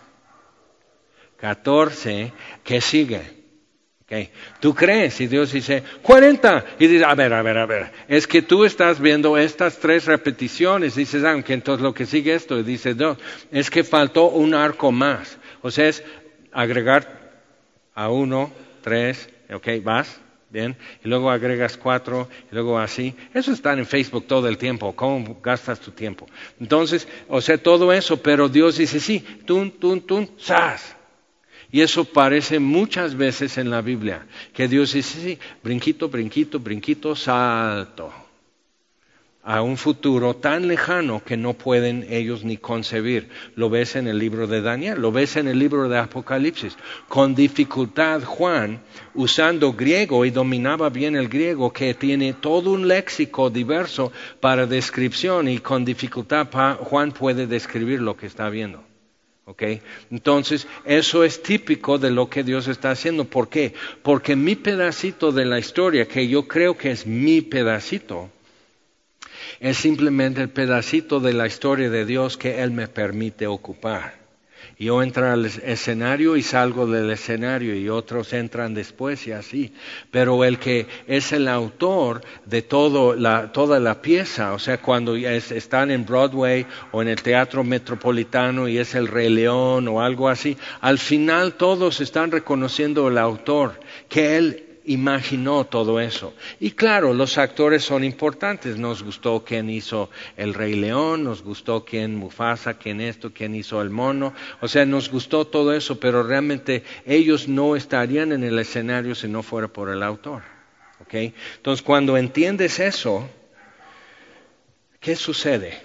14, ¿qué sigue? Okay. Tú crees y Dios dice 40 y dice, a ver, es que tú estás viendo estas 3 repeticiones. Dices, aunque entonces lo que sigue esto, y dice 2, es que faltó un arco más. O sea, es agregar a 1, 3, ok, vas, bien, y luego agregas 4, y luego así. Eso está en Facebook todo el tiempo, ¿cómo gastas tu tiempo? Entonces, o sea, todo eso, pero Dios dice, sí, tun, sas. Y eso parece muchas veces en la Biblia, que Dios dice, sí, brinquito, salto. A un futuro tan lejano que no pueden ellos ni concebir. Lo ves en el libro de Daniel, lo ves en el libro de Apocalipsis. Con dificultad Juan, usando griego, y dominaba bien el griego, que tiene todo un léxico diverso para descripción, y con dificultad Juan puede describir lo que está viendo. ¿Okay? Entonces, eso es típico de lo que Dios está haciendo. ¿Por qué? Porque mi pedacito de la historia, que yo creo que es mi pedacito, Es simplemente el pedacito de la historia de Dios que Él me permite ocupar. Yo entro al escenario y salgo del escenario y otros entran después y así. Pero el que es el autor de toda la pieza, o sea, cuando están en Broadway o en el Teatro Metropolitano y es el Rey León o algo así, al final todos están reconociendo al autor, que Él imaginó todo eso. Y claro, los actores son importantes. Nos gustó quién hizo el Rey León, nos gustó quién Mufasa, quién esto, quién hizo el mono. O sea, nos gustó todo eso, pero realmente ellos no estarían en el escenario si no fuera por el autor. ¿Okay? Entonces, cuando entiendes eso, ¿qué sucede?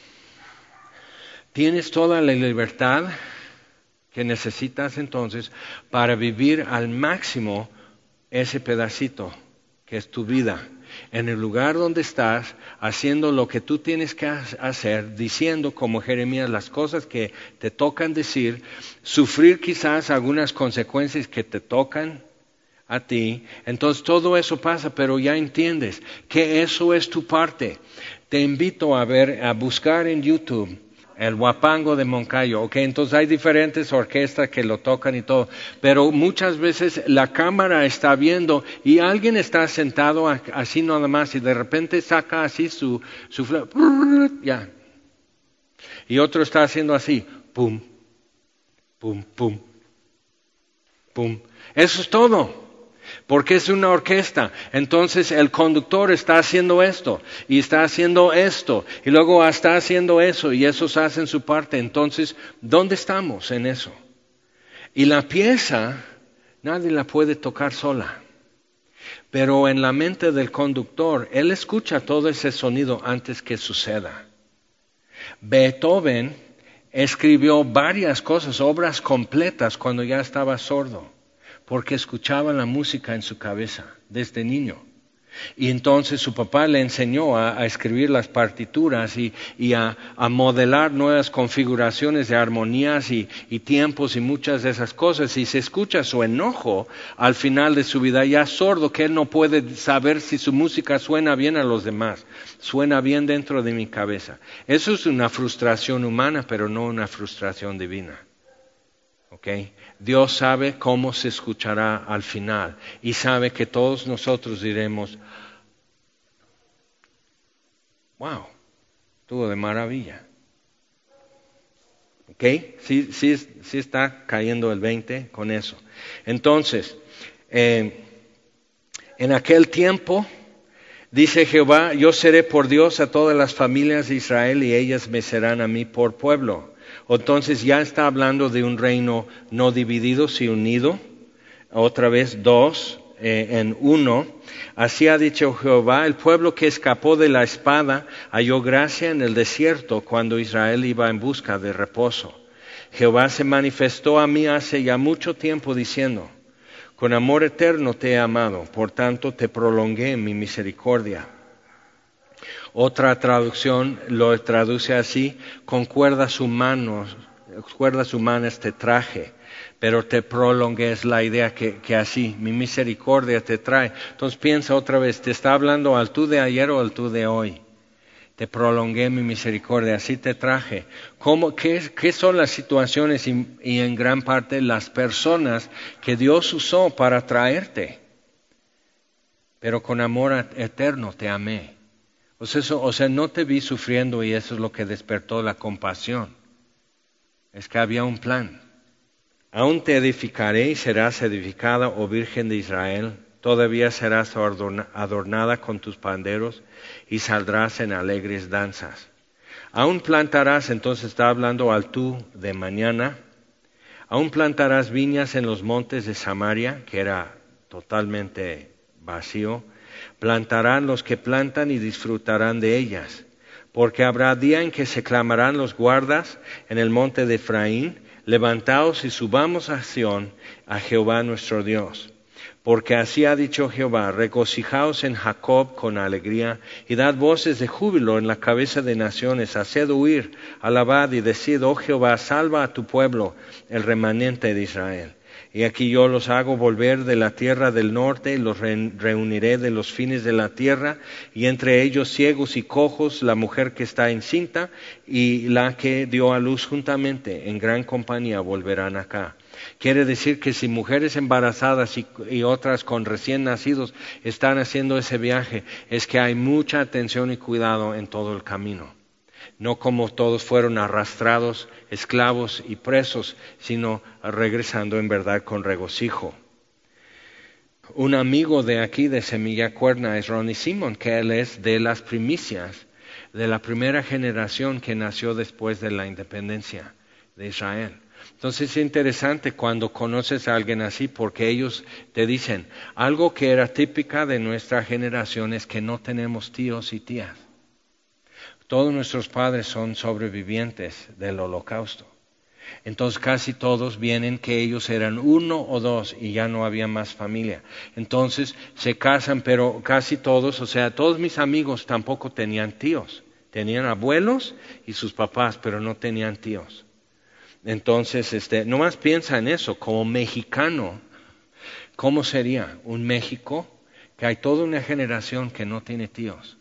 Tienes toda la libertad que necesitas entonces para vivir al máximo ese pedacito que es tu vida, en el lugar donde estás, haciendo lo que tú tienes que hacer, diciendo como Jeremías las cosas que te tocan decir, sufrir quizás algunas consecuencias que te tocan a ti. Entonces todo eso pasa, pero ya entiendes que eso es tu parte. Te invito a buscar en YouTube el Huapango de Moncayo. Okay, entonces hay diferentes orquestas que lo tocan y todo, pero muchas veces la cámara está viendo y alguien está sentado así nada más y de repente saca así su ya. Y otro está haciendo así, pum, pum, pum, pum. Eso es todo. Porque es una orquesta. Entonces el conductor está haciendo esto y está haciendo esto y luego está haciendo eso y esos hacen su parte. Entonces, ¿dónde estamos en eso? Y la pieza nadie la puede tocar sola. Pero en la mente del conductor, él escucha todo ese sonido antes que suceda. Beethoven escribió varias cosas, obras completas cuando ya estaba sordo, porque escuchaba la música en su cabeza desde niño. Y entonces su papá le enseñó a escribir las partituras y a modelar nuevas configuraciones de armonías y tiempos y muchas de esas cosas. Y se escucha su enojo al final de su vida, ya sordo, que él no puede saber si su música suena bien a los demás, suena bien dentro de mi cabeza. Eso es una frustración humana, pero no una frustración divina. ¿Okay? Dios sabe cómo se escuchará al final y sabe que todos nosotros diremos, wow, estuvo de maravilla. ¿Ok? Sí está cayendo el 20 con eso. Entonces, en aquel tiempo, dice Jehová, yo seré por Dios a todas las familias de Israel y ellas me serán a mí por pueblo. Entonces ya está hablando de un reino no dividido, sino unido. Otra vez dos en uno. Así ha dicho Jehová, el pueblo que escapó de la espada halló gracia en el desierto cuando Israel iba en busca de reposo. Jehová se manifestó a mí hace ya mucho tiempo diciendo, con amor eterno te he amado, por tanto te prolongué en mi misericordia. Otra traducción lo traduce así, con cuerdas humanas te traje, pero te prolongué, es la idea que así, mi misericordia te trae. Entonces piensa otra vez, ¿te está hablando al tú de ayer o al tú de hoy? Te prolongué mi misericordia, así te traje. ¿Qué son las situaciones y en gran parte las personas que Dios usó para traerte? Pero con amor eterno te amé. O sea, no te vi sufriendo y eso es lo que despertó la compasión. Es que había un plan. Aún te edificaré y serás edificada, oh Virgen de Israel. Todavía serás adornada con tus panderos y saldrás en alegres danzas. Aún plantarás, entonces está hablando al tú de mañana, aún plantarás viñas en los montes de Samaria, que era totalmente vacío. Plantarán los que plantan y disfrutarán de ellas, porque habrá día en que se clamarán los guardas en el monte de Efraín, levantaos y subamos a Sión, a Jehová nuestro Dios. Porque así ha dicho Jehová, regocijaos en Jacob con alegría, y dad voces de júbilo en la cabeza de naciones, haced huir, alabad y decid, oh Jehová, salva a tu pueblo, el remanente de Israel. Y aquí yo los hago volver de la tierra del norte, los reuniré de los fines de la tierra, y entre ellos ciegos y cojos, la mujer que está encinta y la que dio a luz juntamente, en gran compañía volverán acá. Quiere decir que si mujeres embarazadas y otras con recién nacidos están haciendo ese viaje, es que hay mucha atención y cuidado en todo el camino. No como todos fueron arrastrados, esclavos y presos, sino regresando en verdad con regocijo. Un amigo de aquí, de Semilla Cuerna, es Ronnie Simon, que él es de las primicias, de la primera generación que nació después de la independencia de Israel. Entonces es interesante cuando conoces a alguien así, porque ellos te dicen, algo que era típica de nuestra generación es que no tenemos tíos y tías. Todos nuestros padres son sobrevivientes del Holocausto. Entonces casi todos vienen que ellos eran uno o dos y ya no había más familia. Entonces se casan, pero casi todos, o sea, todos mis amigos tampoco tenían tíos. Tenían abuelos y sus papás, pero no tenían tíos. Entonces, nomás piensa en eso, como mexicano, ¿cómo sería un México que hay toda una generación que no tiene tíos?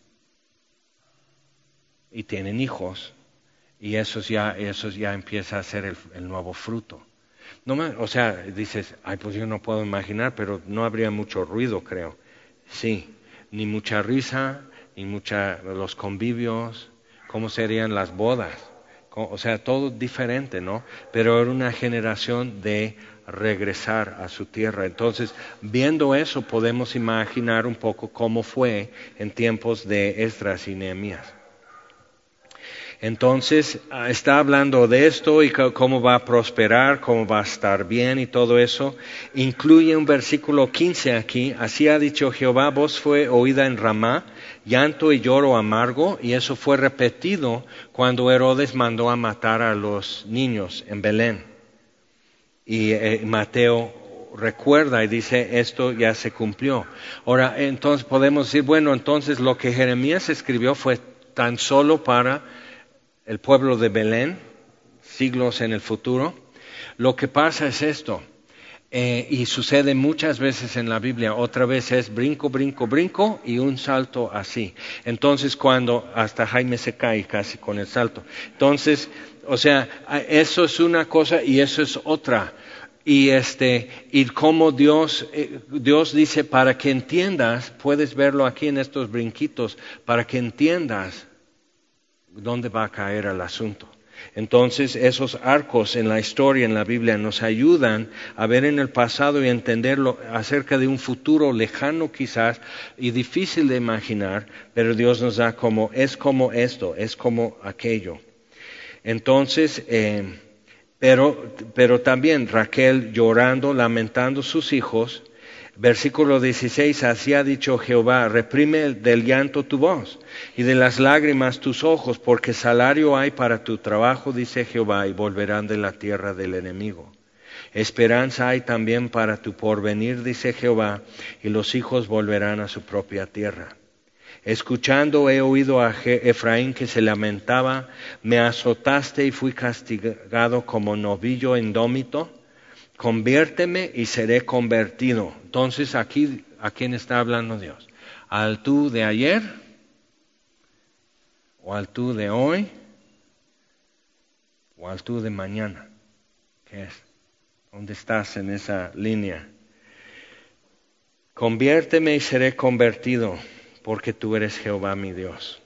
Y tienen hijos, y eso ya empieza a ser el nuevo fruto. No más, o sea, dices, ay, pues yo no puedo imaginar, pero no habría mucho ruido, creo. Sí, ni mucha risa, ni los convivios, cómo serían las bodas. O sea, todo diferente, ¿no? Pero era una generación de regresar a su tierra. Entonces, viendo eso, podemos imaginar un poco cómo fue en tiempos de Esdras y Nehemías. Entonces, está hablando de esto y cómo va a prosperar, cómo va a estar bien y todo eso. Incluye un versículo 15 aquí. Así ha dicho Jehová, voz fue oída en Ramá, llanto y lloro amargo. Y eso fue repetido cuando Herodes mandó a matar a los niños en Belén. Y Mateo recuerda y dice, esto ya se cumplió. Ahora, entonces podemos decir, bueno, entonces lo que Jeremías escribió fue tan solo para el pueblo de Belén, siglos en el futuro. Lo que pasa es esto, y sucede muchas veces en la Biblia, otra vez es brinco, brinco, brinco y un salto así. Entonces cuando hasta Jaime se cae casi con el salto. Entonces, o sea, eso es una cosa y eso es otra. Y como Dios dice, para que entiendas, puedes verlo aquí en estos brinquitos, para que entiendas dónde va a caer el asunto. Entonces, esos arcos en la historia, en la Biblia, nos ayudan a ver en el pasado y a entenderlo acerca de un futuro lejano quizás y difícil de imaginar, pero Dios nos da es como esto, es como aquello. Entonces, pero también Raquel llorando, lamentando sus hijos. Versículo 16, así ha dicho Jehová, reprime del llanto tu voz y de las lágrimas tus ojos, porque salario hay para tu trabajo, dice Jehová, y volverán de la tierra del enemigo. Esperanza hay también para tu porvenir, dice Jehová, y los hijos volverán a su propia tierra. Escuchando he oído a Efraín que se lamentaba, me azotaste y fui castigado como novillo indómito. Conviérteme y seré convertido. Entonces aquí, ¿a quién está hablando Dios? ¿Al tú de ayer? ¿O al tú de hoy? ¿O al tú de mañana? ¿Qué es? ¿Dónde estás en esa línea? Conviérteme y seré convertido, porque tú eres Jehová mi Dios.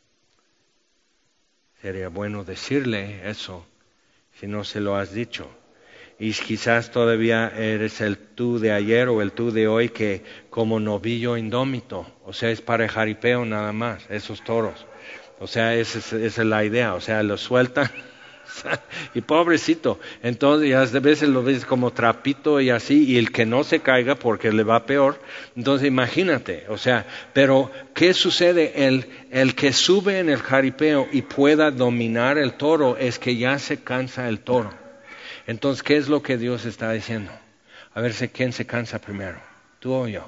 Sería bueno decirle eso, si no se lo has dicho. Y quizás todavía eres el tú de ayer o el tú de hoy que como novillo indómito, o sea, es para el jaripeo nada más, esos toros. O sea, esa es la idea, o sea, los sueltan y pobrecito. Entonces ya a veces lo ves como trapito y así, y el que no se caiga porque le va peor. Entonces imagínate, o sea, pero ¿qué sucede? El que sube en el jaripeo y pueda dominar el toro es que ya se cansa el toro. Entonces, ¿qué es lo que Dios está diciendo? A ver si quién se cansa primero, tú o yo.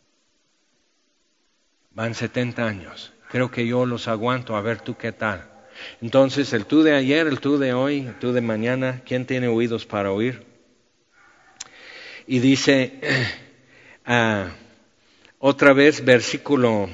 Van 70 años. Creo que yo los aguanto, a ver tú qué tal. Entonces, el tú de ayer, el tú de hoy, el tú de mañana, ¿quién tiene oídos para oír? Y dice, otra vez, versículo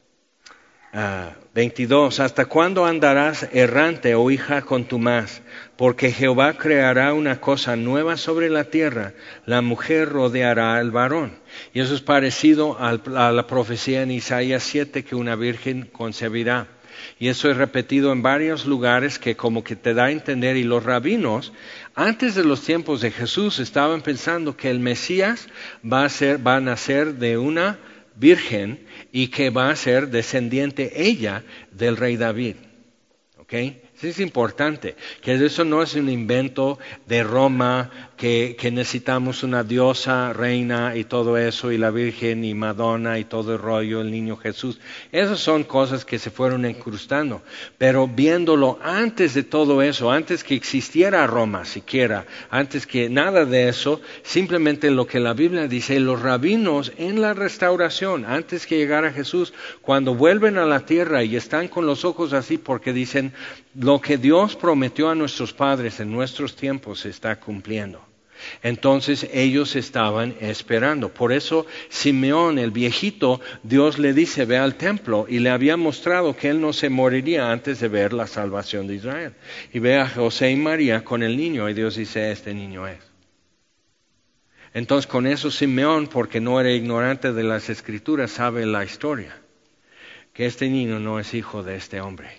22, ¿hasta cuándo andarás errante, oh hija contumaz? Porque Jehová creará una cosa nueva sobre la tierra, la mujer rodeará al varón. Y eso es parecido a la profecía en Isaías 7, que una virgen concebirá. Y eso es repetido en varios lugares que como que te da a entender. Y los rabinos, antes de los tiempos de Jesús, estaban pensando que el Mesías va a nacer de una virgen y que va a ser descendiente ella del rey David. ¿Ok? Eso es importante, que eso no es un invento de Roma, que necesitamos una diosa, reina y todo eso, y la Virgen y Madonna y todo el rollo, el niño Jesús. Esas son cosas que se fueron incrustando. Pero viéndolo antes de todo eso, antes que existiera Roma siquiera, antes que nada de eso, simplemente lo que la Biblia dice, los rabinos en la restauración, antes que llegara Jesús, cuando vuelven a la tierra y están con los ojos así porque dicen, lo que Dios prometió a nuestros padres en nuestros tiempos se está cumpliendo. Entonces ellos estaban esperando. Por eso Simeón, el viejito, Dios le dice, ve al templo, y le había mostrado que él no se moriría antes de ver la salvación de Israel. Y ve a José y María con el niño, y Dios dice, este niño es. Entonces con eso Simeón, porque no era ignorante de las Escrituras, sabe la historia, que este niño no es hijo de este hombre.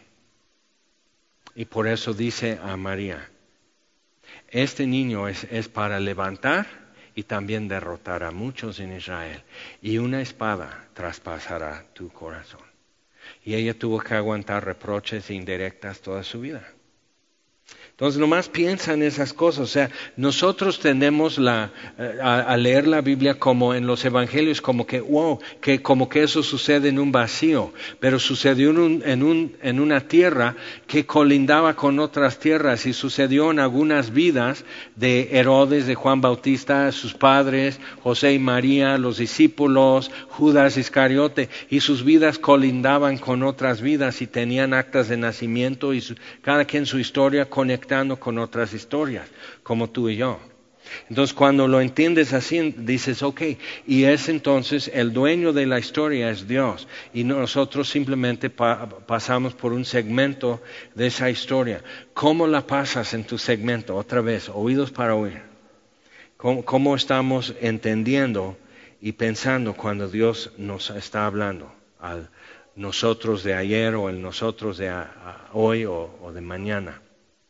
Y por eso dice a María, este niño es para levantar y también derrotar a muchos en Israel. Y una espada traspasará tu corazón. Y ella tuvo que aguantar reproches e indirectas toda su vida. Entonces, nomás piensa en esas cosas. O sea, nosotros tendemos a leer la Biblia como en los evangelios, como que, wow, que como que eso sucede en un vacío. Pero sucedió en una tierra que colindaba con otras tierras, y sucedió en algunas vidas de Herodes, de Juan Bautista, sus padres, José y María, los discípulos, Judas Iscariote, y sus vidas colindaban con otras vidas y tenían actas de nacimiento y cada quien su historia conectada con otras historias, como tú y yo. Entonces, cuando lo entiendes así, dices, ok, y es entonces el dueño de la historia es Dios, y nosotros simplemente pasamos por un segmento de esa historia. ¿Cómo la pasas en tu segmento? Otra vez, oídos para oír. ¿Cómo estamos entendiendo y pensando cuando Dios nos está hablando? Al nosotros de ayer, o el nosotros de hoy o de mañana.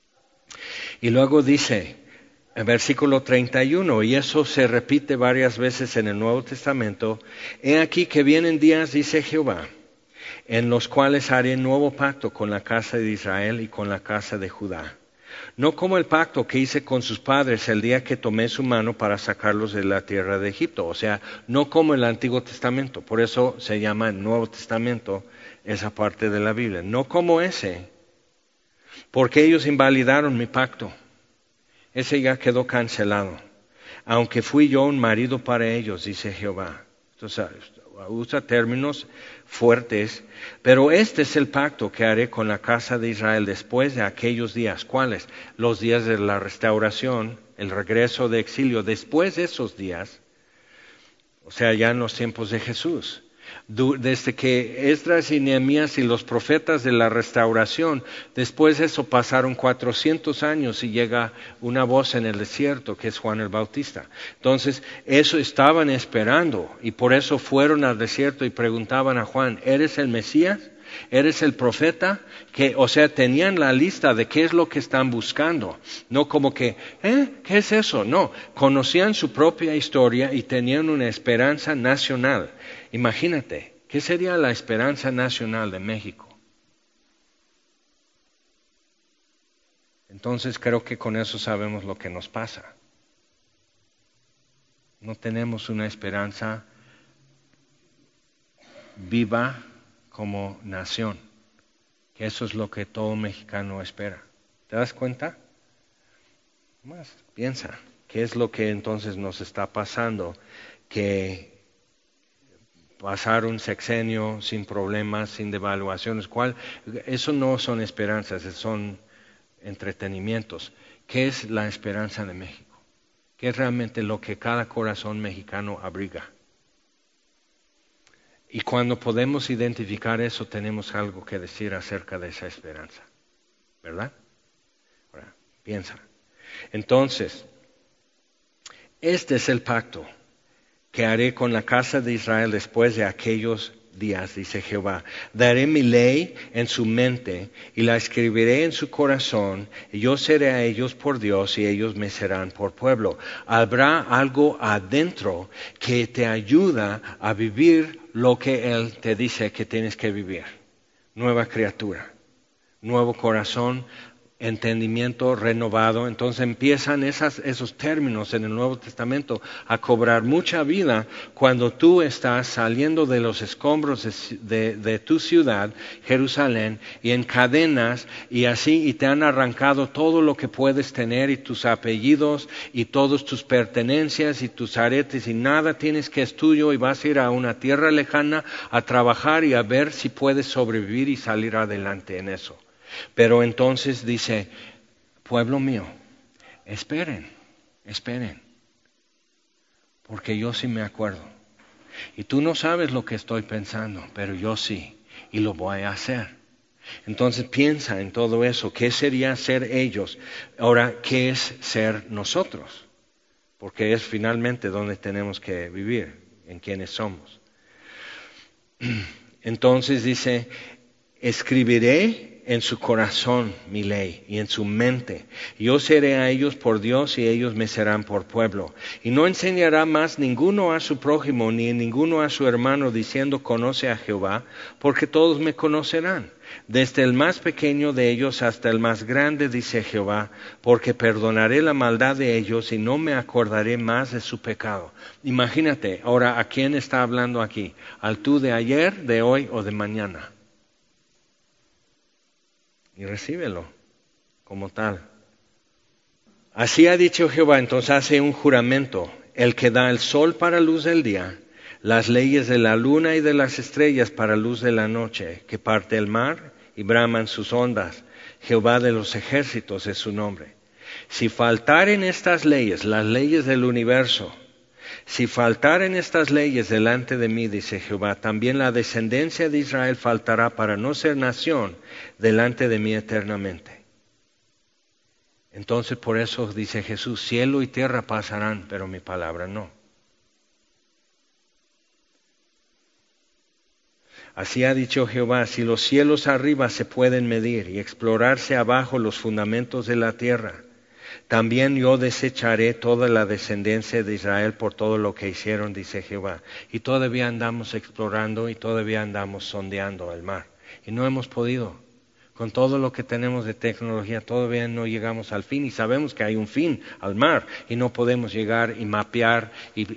Y luego dice, en versículo 31, y eso se repite varias veces en el Nuevo Testamento, he aquí que vienen días, dice Jehová, en los cuales haré nuevo pacto con la casa de Israel y con la casa de Judá. No como el pacto que hice con sus padres el día que tomé su mano para sacarlos de la tierra de Egipto. O sea, no como el Antiguo Testamento. Por eso se llama el Nuevo Testamento esa parte de la Biblia. No como ese, porque ellos invalidaron mi pacto. Ese ya quedó cancelado. Aunque fui yo un marido para ellos, dice Jehová. Entonces, usa términos fuertes. Pero este es el pacto que haré con la casa de Israel después de aquellos días. ¿Cuáles? Los días de la restauración, el regreso de exilio. Después de esos días, o sea, ya en los tiempos de Jesús. Desde que Esdras y Nehemías y los profetas de la restauración, después de eso pasaron 400 años y llega una voz en el desierto que es Juan el Bautista. Entonces, eso estaban esperando, y por eso fueron al desierto y preguntaban a Juan, ¿eres el Mesías? ¿Eres el profeta? O sea, tenían la lista de qué es lo que están buscando. No como que, ¿qué es eso? No, conocían su propia historia y tenían una esperanza nacional. Imagínate, ¿qué sería la esperanza nacional de México? Entonces creo que con eso sabemos lo que nos pasa. No tenemos una esperanza viva como nación, que eso es lo que todo mexicano espera. ¿Te das cuenta? Más piensa, ¿qué es lo que entonces nos está pasando? Que pasar un sexenio sin problemas, sin devaluaciones, eso no son esperanzas, son entretenimientos. ¿Qué es la esperanza de México? que es realmente lo que cada corazón mexicano abriga. Y cuando podemos identificar eso, tenemos algo que decir acerca de esa esperanza, ¿verdad? Ahora, piensa. Entonces, este es el pacto que haré con la casa de Israel después de aquellos días, dice Jehová. Daré mi ley en su mente y la escribiré en su corazón, y yo seré a ellos por Dios y ellos me serán por pueblo. Habrá algo adentro que te ayuda a vivir lo que Él te dice que tienes que vivir. Nueva criatura, nuevo corazón, entendimiento renovado. Entonces empiezan esos términos en el Nuevo Testamento a cobrar mucha vida cuando tú estás saliendo de los escombros de tu ciudad, Jerusalén, y en cadenas y así, y te han arrancado todo lo que puedes tener y tus apellidos y todas tus pertenencias y tus aretes y nada tienes que es tuyo y vas a ir a una tierra lejana a trabajar y a ver si puedes sobrevivir y salir adelante en eso. Pero entonces dice, pueblo mío, esperen, porque yo sí me acuerdo. Y tú no sabes lo que estoy pensando, pero yo sí, y lo voy a hacer. Entonces piensa en todo eso, ¿qué sería ser ellos? Ahora, ¿qué es ser nosotros? Porque es finalmente donde tenemos que vivir, en quienes somos. Entonces dice, escribiré en su corazón mi ley y en su mente. Yo seré a ellos por Dios y ellos me serán por pueblo. Y no enseñará más ninguno a su prójimo ni ninguno a su hermano diciendo conoce a Jehová, porque todos me conocerán. Desde el más pequeño de ellos hasta el más grande, dice Jehová, porque perdonaré la maldad de ellos y no me acordaré más de su pecado. Imagínate, ahora, ¿a quién está hablando aquí? ¿Al tú de ayer, de hoy o de mañana? Y recíbelo como tal. Así ha dicho Jehová, entonces hace un juramento, el que da el sol para luz del día, las leyes de la luna y de las estrellas para luz de la noche, que parte el mar y braman sus ondas, Jehová de los ejércitos es su nombre. Si faltaren estas leyes, las leyes del universo, si faltaren estas leyes delante de mí, dice Jehová, también la descendencia de Israel faltará para no ser nación delante de mí eternamente. Entonces por eso dice Jesús, cielo y tierra pasarán, pero mi palabra no. Así ha dicho Jehová, si los cielos arriba se pueden medir y explorarse abajo los fundamentos de la tierra, también yo desecharé toda la descendencia de Israel por todo lo que hicieron, dice Jehová. Y todavía andamos explorando y todavía andamos sondeando el mar. Y no hemos podido. Con todo lo que tenemos de tecnología todavía no llegamos al fin y sabemos que hay un fin al mar y no podemos llegar y mapear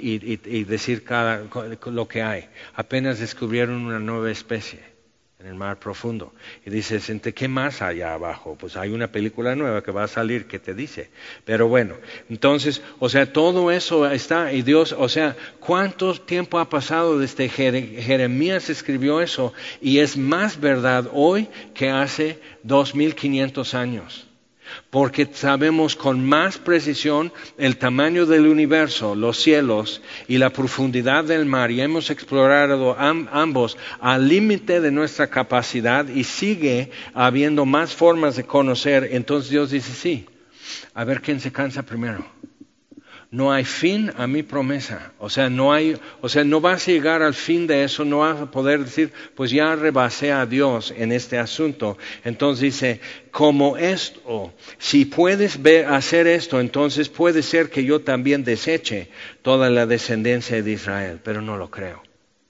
y decir lo que hay. Apenas descubrieron una nueva especie en el mar profundo. Y dices, ¿entre qué más hay allá abajo? Pues hay una película nueva que va a salir que te dice. Pero bueno, entonces, o sea, todo eso está, y Dios, o sea, ¿cuánto tiempo ha pasado desde Jeremías escribió eso? Y es más verdad hoy que hace 2500 años. Porque sabemos con más precisión el tamaño del universo, los cielos y la profundidad del mar, y hemos explorado ambos al límite de nuestra capacidad y sigue habiendo más formas de conocer. Entonces Dios dice, sí, a ver quién se cansa primero. No hay fin a mi promesa. O sea, no vas a llegar al fin de eso, no vas a poder decir, pues ya rebasé a Dios en este asunto. Entonces dice, como esto, si puedes hacer esto, entonces puede ser que yo también deseche toda la descendencia de Israel, pero no lo creo.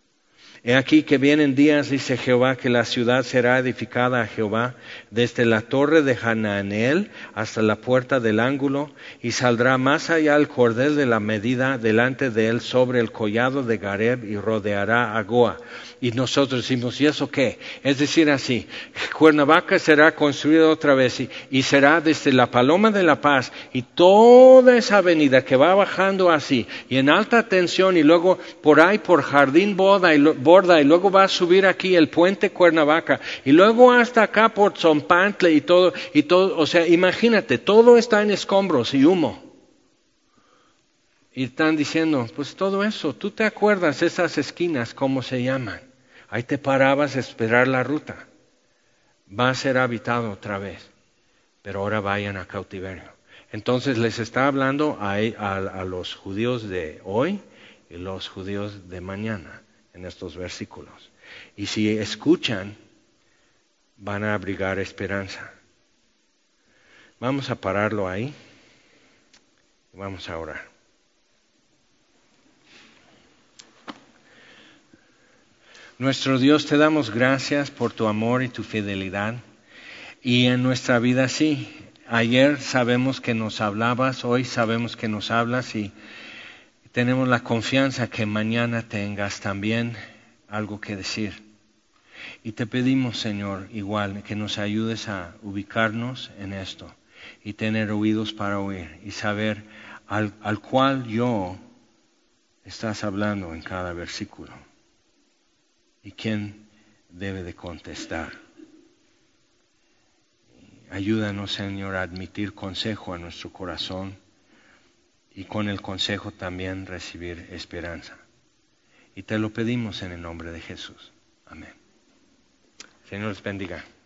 He aquí que vienen días, dice Jehová, que la ciudad será edificada a Jehová, desde la torre de Hananeel hasta la puerta del ángulo, y saldrá más allá el cordel de la medida delante de él sobre el collado de Gareb y rodeará a Goa. Y nosotros decimos, ¿y eso qué? Es decir, así, Cuernavaca será construida otra vez y será desde la Paloma de la Paz y toda esa avenida que va bajando así y en alta tensión y luego por ahí por Jardín Borda y luego va a subir aquí el puente Cuernavaca y luego hasta acá por Zompantle y todo, o sea, imagínate, todo está en escombros y humo. Y están diciendo, pues todo eso, ¿tú te acuerdas esas esquinas cómo se llaman? Ahí te parabas a esperar la ruta. Va a ser habitado otra vez, pero ahora vayan a cautiverio. Entonces les está hablando a los judíos de hoy y los judíos de mañana en estos versículos. Y si escuchan, van a abrigar esperanza. Vamos a pararlo ahí y vamos a orar. Nuestro Dios, te damos gracias por tu amor y tu fidelidad. Y en nuestra vida sí, ayer sabemos que nos hablabas, hoy sabemos que nos hablas y tenemos la confianza que mañana tengas también algo que decir. Y te pedimos, Señor, igual que nos ayudes a ubicarnos en esto y tener oídos para oír y saber al cual yo estás hablando en cada versículo y quién debe de contestar. Ayúdanos, Señor, a admitir consejo a nuestro corazón y con el consejo también recibir esperanza. Y te lo pedimos en el nombre de Jesús. Amén. Señor les bendiga.